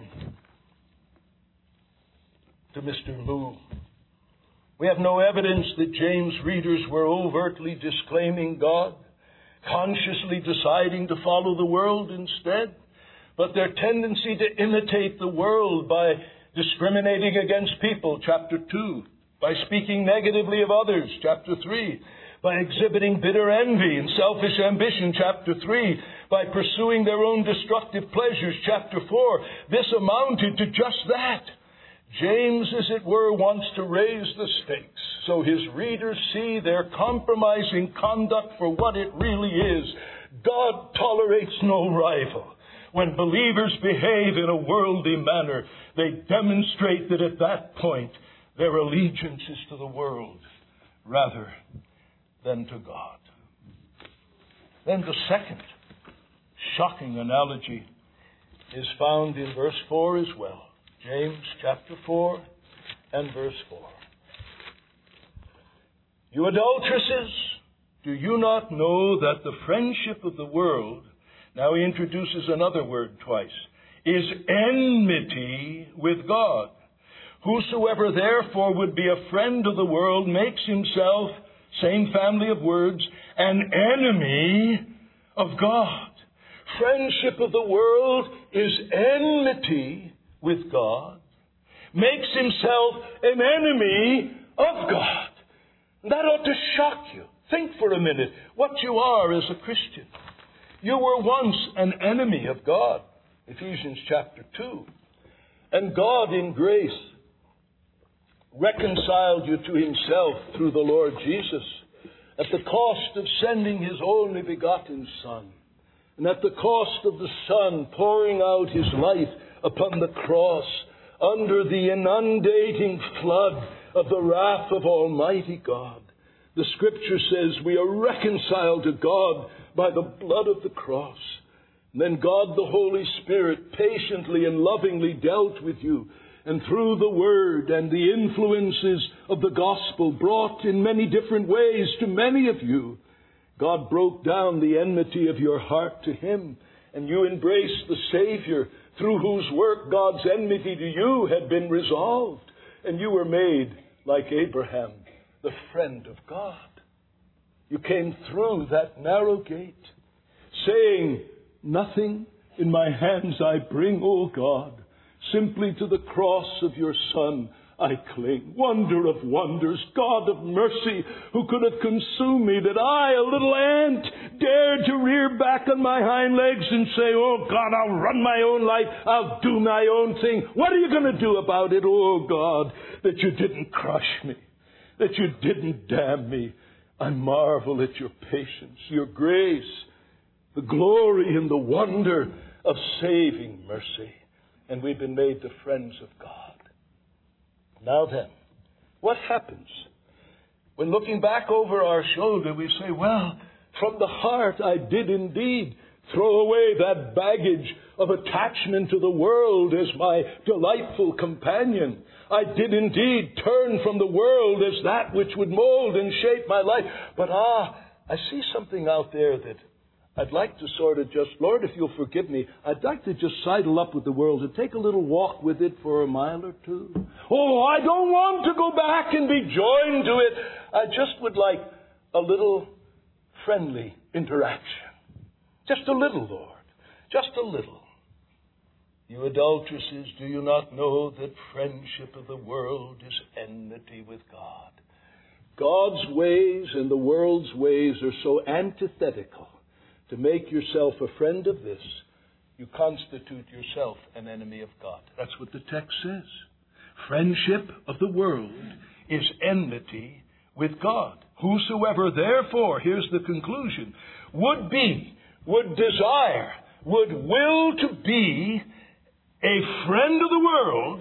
to Mister Moo. We have no evidence that James' readers were overtly disclaiming God, consciously deciding to follow the world instead, but their tendency to imitate the world by discriminating against people, chapter two, by speaking negatively of others, chapter three, by exhibiting bitter envy and selfish ambition, chapter three, by pursuing their own destructive pleasures, chapter four. This amounted to just that. James, as it were, wants to raise the stakes so his readers see their compromising conduct for what it really is. God tolerates no rival. When believers behave in a worldly manner, they demonstrate that at that point their allegiance is to the world rather than to God. Then the second shocking analogy is found in verse four as well. James chapter four and verse four. You adulteresses, do you not know that the friendship of the world, now he introduces another word twice, is enmity with God? Whosoever therefore would be a friend of the world makes himself, same family of words, an enemy of God. Friendship of the world is enmity with God, makes himself an enemy of God. That ought to shock you. Think for a minute what you are as a Christian. You were once an enemy of God, Ephesians chapter two. And God in grace reconciled you to himself through the Lord Jesus at the cost of sending his only begotten Son, And at the cost of the Son pouring out His life upon the cross, under the inundating flood of the wrath of Almighty God, the Scripture says we are reconciled to God by the blood of the cross. And then God the Holy Spirit patiently and lovingly dealt with you, and through the Word and the influences of the gospel brought in many different ways to many of you, God broke down the enmity of your heart to Him, and you embraced the Savior, through whose work God's enmity to you had been resolved, and you were made, like Abraham, the friend of God. You came through that narrow gate, saying, "Nothing in my hands I bring, O God. Simply to the cross of your Son I cling. Wonder of wonders, God of mercy, who could have consumed me, that I, a little ant, dared to rear back on my hind legs and say, oh God, I'll run my own life, I'll do my own thing. What are you going to do about it, oh God, that you didn't crush me, that you didn't damn me? I marvel at your patience, your grace, the glory and the wonder of saving mercy. And we've been made the friends of God. Now then, what happens? When looking back over our shoulder, we say, well, from the heart I did indeed throw away that baggage of attachment to the world as my delightful companion. I did indeed turn from the world as that which would mold and shape my life. But ah, I see something out there that I'd like to sort of just, Lord, if you'll forgive me, I'd like to just sidle up with the world and take a little walk with it for a mile or two. Oh, I don't want to go back and be joined to it. I just would like a little friendly interaction. Just a little, Lord. Just a little. You adulteresses, do you not know that friendship of the world is enmity with God? God's ways and the world's ways are so antithetical. To make yourself a friend of this, you constitute yourself an enemy of God. That's what the text says. Friendship of the world is enmity with God. Whosoever, therefore, here's the conclusion, would be, would desire, would will to be a friend of the world,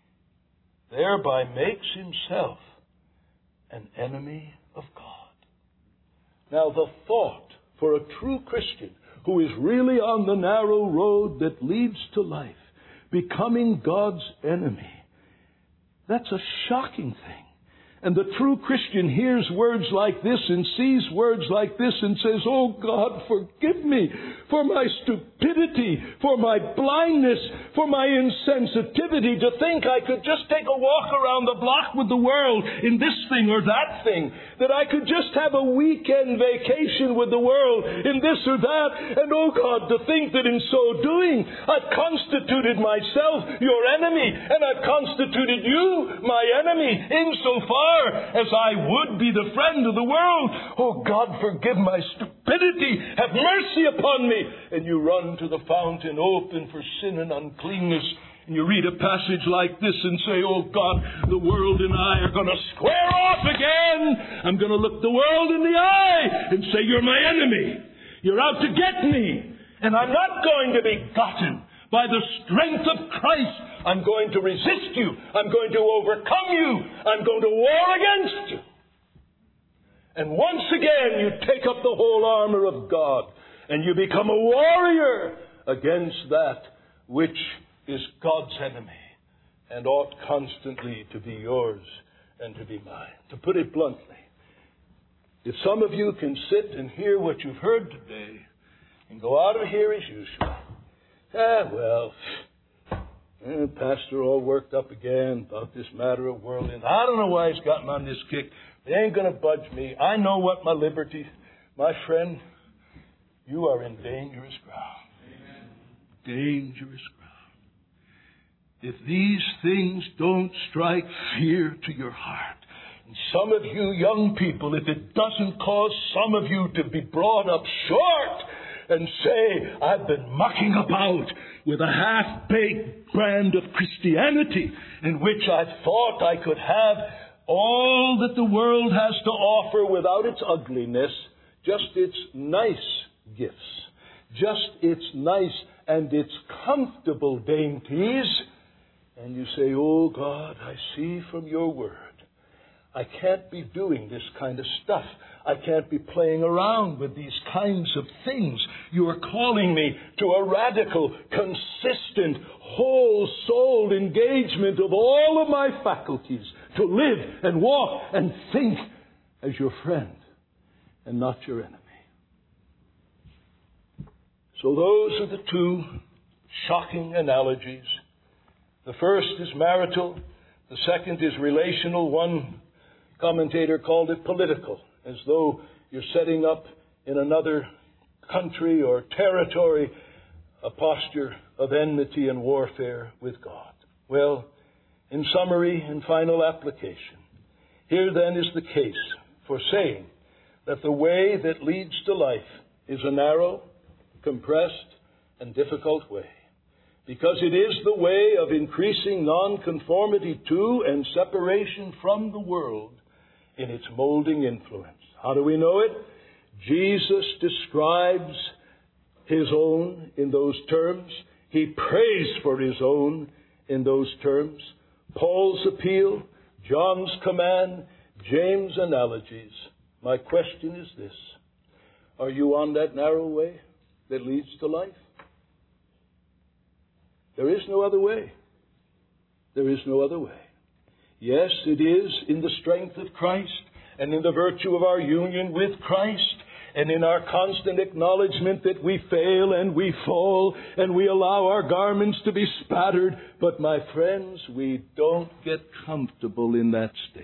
thereby makes himself an enemy of God. Now the thought for a true Christian who is really on the narrow road that leads to life, becoming God's enemy, that's a shocking thing. And the true Christian hears words like this and sees words like this and says, oh God, forgive me for my stupidity, for my blindness, for my insensitivity to think I could just take a walk around the block with the world in this thing or that thing, that I could just have a weekend vacation with the world in this or that, and oh God, to think that in so doing I've constituted myself your enemy, and I've constituted you my enemy insofar as I would be the friend of the world. Oh God, forgive my stupidity. Have mercy upon me. And you run to the fountain open for sin and uncleanness. And you read a passage like this and say, oh God, the world and I are going to square off again. I'm going to look the world in the eye and say, you're my enemy. You're out to get me. And I'm not going to be gotten. By the strength of Christ, I'm going to resist you. I'm going to overcome you. I'm going to war against you. And once again, you take up the whole armor of God, and you become a warrior against that which is God's enemy and ought constantly to be yours and to be mine. To put it bluntly, if some of you can sit and hear what you've heard today and go out of here as usual, Ah, well, eh, Pastor all worked up again about this matter of world. And I don't know why he's gotten on this kick. They ain't going to budge me. I know what my liberty. My friend, you are in dangerous ground. Amen. Dangerous ground. If these things don't strike fear to your heart, and some of you young people, if it doesn't cause some of you to be brought up short, and say, I've been mucking about with a half-baked brand of Christianity in which I thought I could have all that the world has to offer without its ugliness, just its nice gifts, just its nice and its comfortable dainties. And you say, oh God, I see from your word, I can't be doing this kind of stuff. I can't be playing around with these kinds of things. You are calling me to a radical, consistent, whole-souled engagement of all of my faculties to live and walk and think as your friend and not your enemy. So those are the two shocking analogies. The first is marital. The second is relational. One commentator called it political, as though you're setting up in another country or territory a posture of enmity and warfare with God. Well, in summary and final application, here then is the case for saying that the way that leads to life is a narrow, compressed, and difficult way, because it is the way of increasing nonconformity to and separation from the world in its molding influence. How do we know it? Jesus describes his own in those terms. He prays for his own in those terms. Paul's appeal, John's command, James' analogies. My question is this: are you on that narrow way that leads to life? There is no other way. There is no other way. Yes, it is in the strength of Christ and in the virtue of our union with Christ and in our constant acknowledgement that we fail and we fall and we allow our garments to be spattered. But my friends, we don't get comfortable in that state.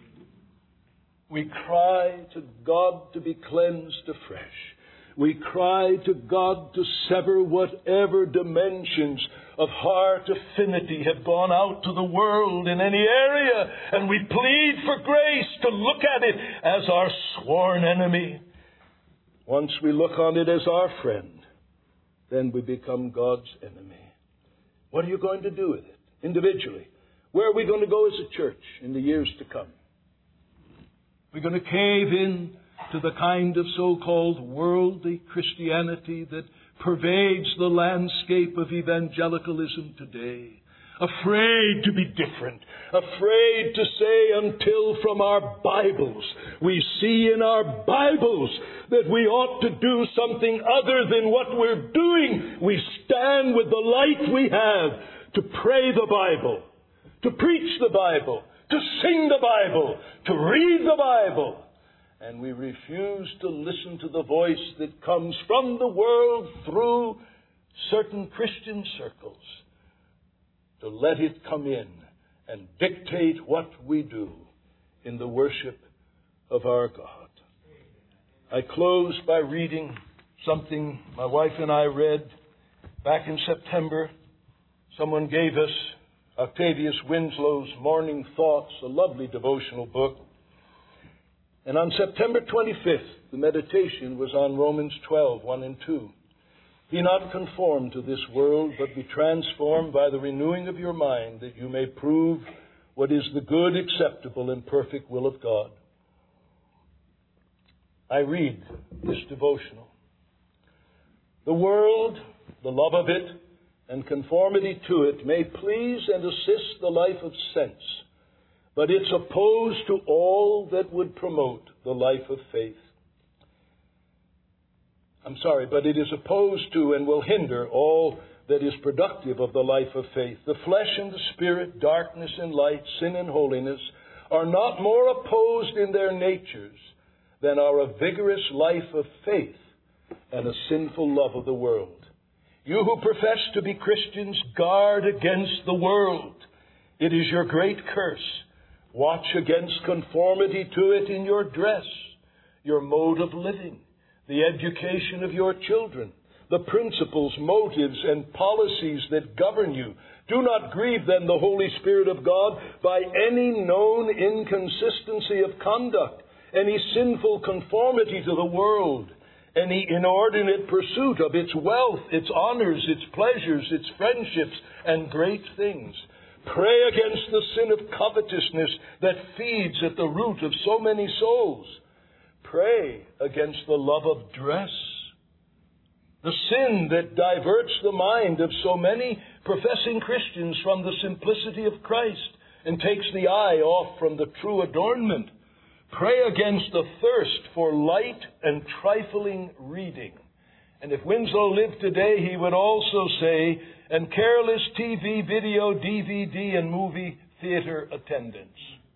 We cry to God to be cleansed afresh. We cry to God to sever whatever dimensions of heart affinity have gone out to the world in any area, and we plead for grace to look at it as our sworn enemy. Once we look on it as our friend, then we become God's enemy. What are you going to do with it individually? Where are we going to go as a church in the years to come? We're going to cave in to the kind of so-called worldly Christianity that pervades the landscape of evangelicalism today. Afraid to be different. Afraid to say until from our Bibles we see in our Bibles that we ought to do something other than what we're doing. We stand with the light we have to pray the Bible, to preach the Bible, to sing the Bible, to read the Bible. And we refuse to listen to the voice that comes from the world through certain Christian circles, to let it come in and dictate what we do in the worship of our God. I close by reading something my wife and I read back in September. Someone gave us Octavius Winslow's Morning Thoughts, a lovely devotional book. And on September twenty-fifth, the meditation was on Romans twelve, one and two. Be not conformed to this world, but be transformed by the renewing of your mind, that you may prove what is the good, acceptable, and perfect will of God. I read this devotional. The world, the love of it, and conformity to it may please and assist the life of sense, but it's opposed to all that would promote the life of faith. I'm sorry, but it is opposed to and will hinder all that is productive of the life of faith. The flesh and the spirit, darkness and light, sin and holiness, are not more opposed in their natures than are a vigorous life of faith and a sinful love of the world. You who profess to be Christians, guard against the world. It is your great curse. Watch against conformity to it in your dress, your mode of living, the education of your children, the principles, motives, and policies that govern you. Do not grieve then the Holy Spirit of God by any known inconsistency of conduct, any sinful conformity to the world, any inordinate pursuit of its wealth, its honors, its pleasures, its friendships, and great things. Pray against the sin of covetousness that feeds at the root of so many souls. Pray against the love of dress. The sin that diverts the mind of so many professing Christians from the simplicity of Christ and takes the eye off from the true adornment. Pray against the thirst for light and trifling reading. And if Winslow lived today, he would also say, and careless T V, video, D V D, and movie theater attendance.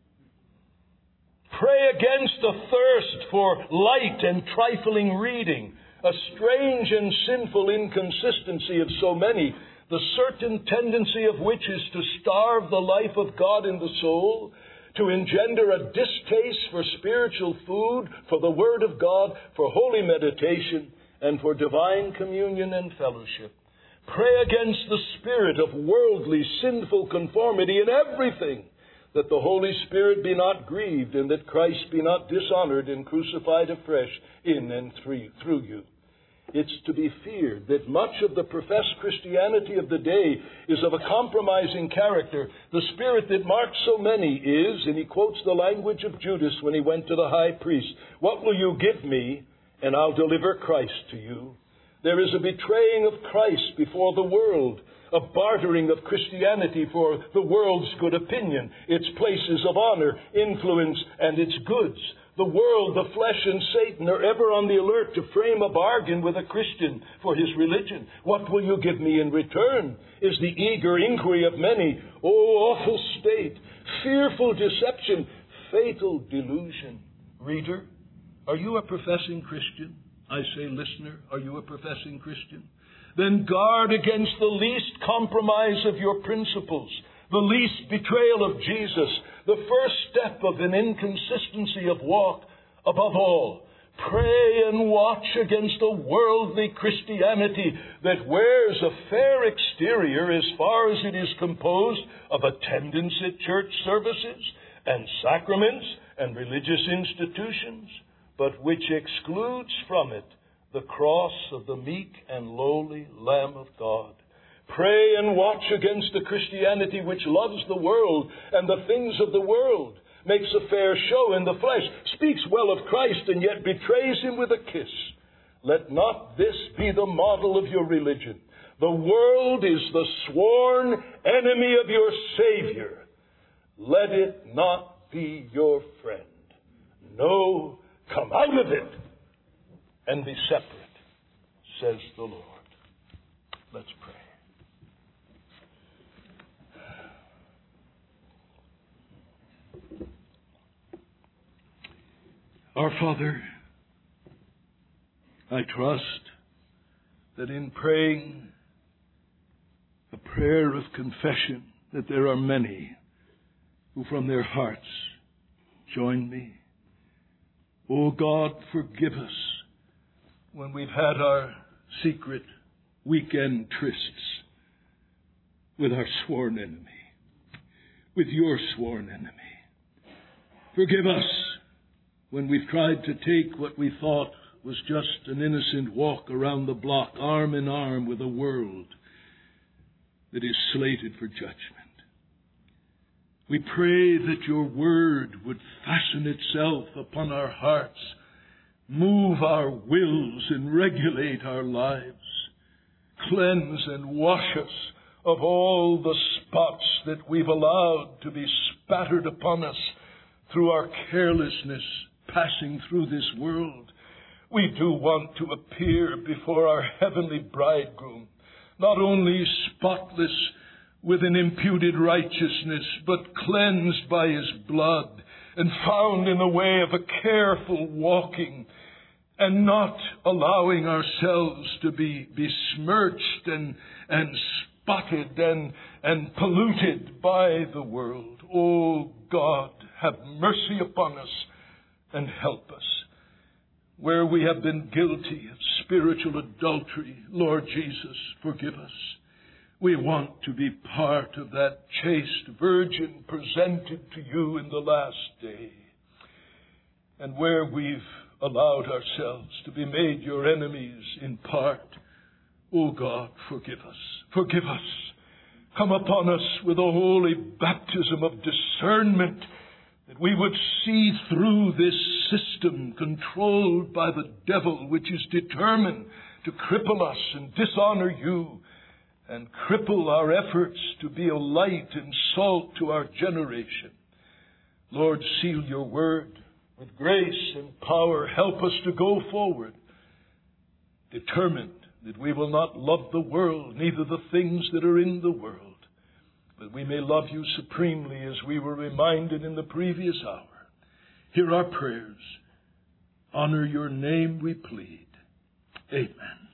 Pray against the thirst for light and trifling reading, a strange and sinful inconsistency of so many, the certain tendency of which is to starve the life of God in the soul, to engender a distaste for spiritual food, for the Word of God, for holy meditation, and for divine communion and fellowship. Pray against the spirit of worldly, sinful conformity in everything, that the Holy Spirit be not grieved, and that Christ be not dishonored and crucified afresh in and through you. It's to be feared that much of the professed Christianity of the day is of a compromising character. The spirit that marks so many is, and he quotes the language of Judas when he went to the high priest, "What will you give me, and I'll deliver Christ to you?" There is a betraying of Christ before the world, a bartering of Christianity for the world's good opinion, its places of honor, influence, and its goods. The world, the flesh, and Satan are ever on the alert to frame a bargain with a Christian for his religion. What will you give me in return? Is the eager inquiry of many. Oh, awful state, fearful deception, fatal delusion. Reader, are you a professing Christian? I say, listener, are you a professing Christian? Then guard against the least compromise of your principles, the least betrayal of Jesus, the first step of an inconsistency of walk. Above all, pray and watch against a worldly Christianity that wears a fair exterior as far as it is composed of attendance at church services and sacraments and religious institutions, but which excludes from it the cross of the meek and lowly Lamb of God. Pray and watch against the Christianity which loves the world and the things of the world, makes a fair show in the flesh, speaks well of Christ, and yet betrays him with a kiss. Let not this be the model of your religion. The world is the sworn enemy of your Savior. Let it not be your friend. No, come out of it and be separate, says the Lord. Let's pray. Our Father, I trust that in praying a prayer of confession, that there are many who from their hearts join me. Oh God, forgive us when we've had our secret weekend trysts with our sworn enemy, with your sworn enemy. Forgive us when we've tried to take what we thought was just an innocent walk around the block, arm in arm with a world that is slated for judgment. We pray that your word would fasten itself upon our hearts, move our wills and regulate our lives, cleanse and wash us of all the spots that we've allowed to be spattered upon us through our carelessness passing through this world. We do want to appear before our heavenly bridegroom, not only spotless with an imputed righteousness, but cleansed by his blood and found in the way of a careful walking, and not allowing ourselves to be besmirched and, and spotted and, and polluted by the world. Oh God, have mercy upon us and help us. Where we have been guilty of spiritual adultery, Lord Jesus, forgive us. We want to be part of that chaste virgin presented to you in the last day. And where we've allowed ourselves to be made your enemies in part, oh God, forgive us. Forgive us. Come upon us with a holy baptism of discernment, that we would see through this system controlled by the devil, which is determined to cripple us and dishonor you and cripple our efforts to be a light and salt to our generation. Lord, seal your word with grace and power. Help us to go forward, determined that we will not love the world, neither the things that are in the world, but we may love you supremely, as we were reminded in the previous hour. Hear our prayers. Honor your name, we plead. Amen.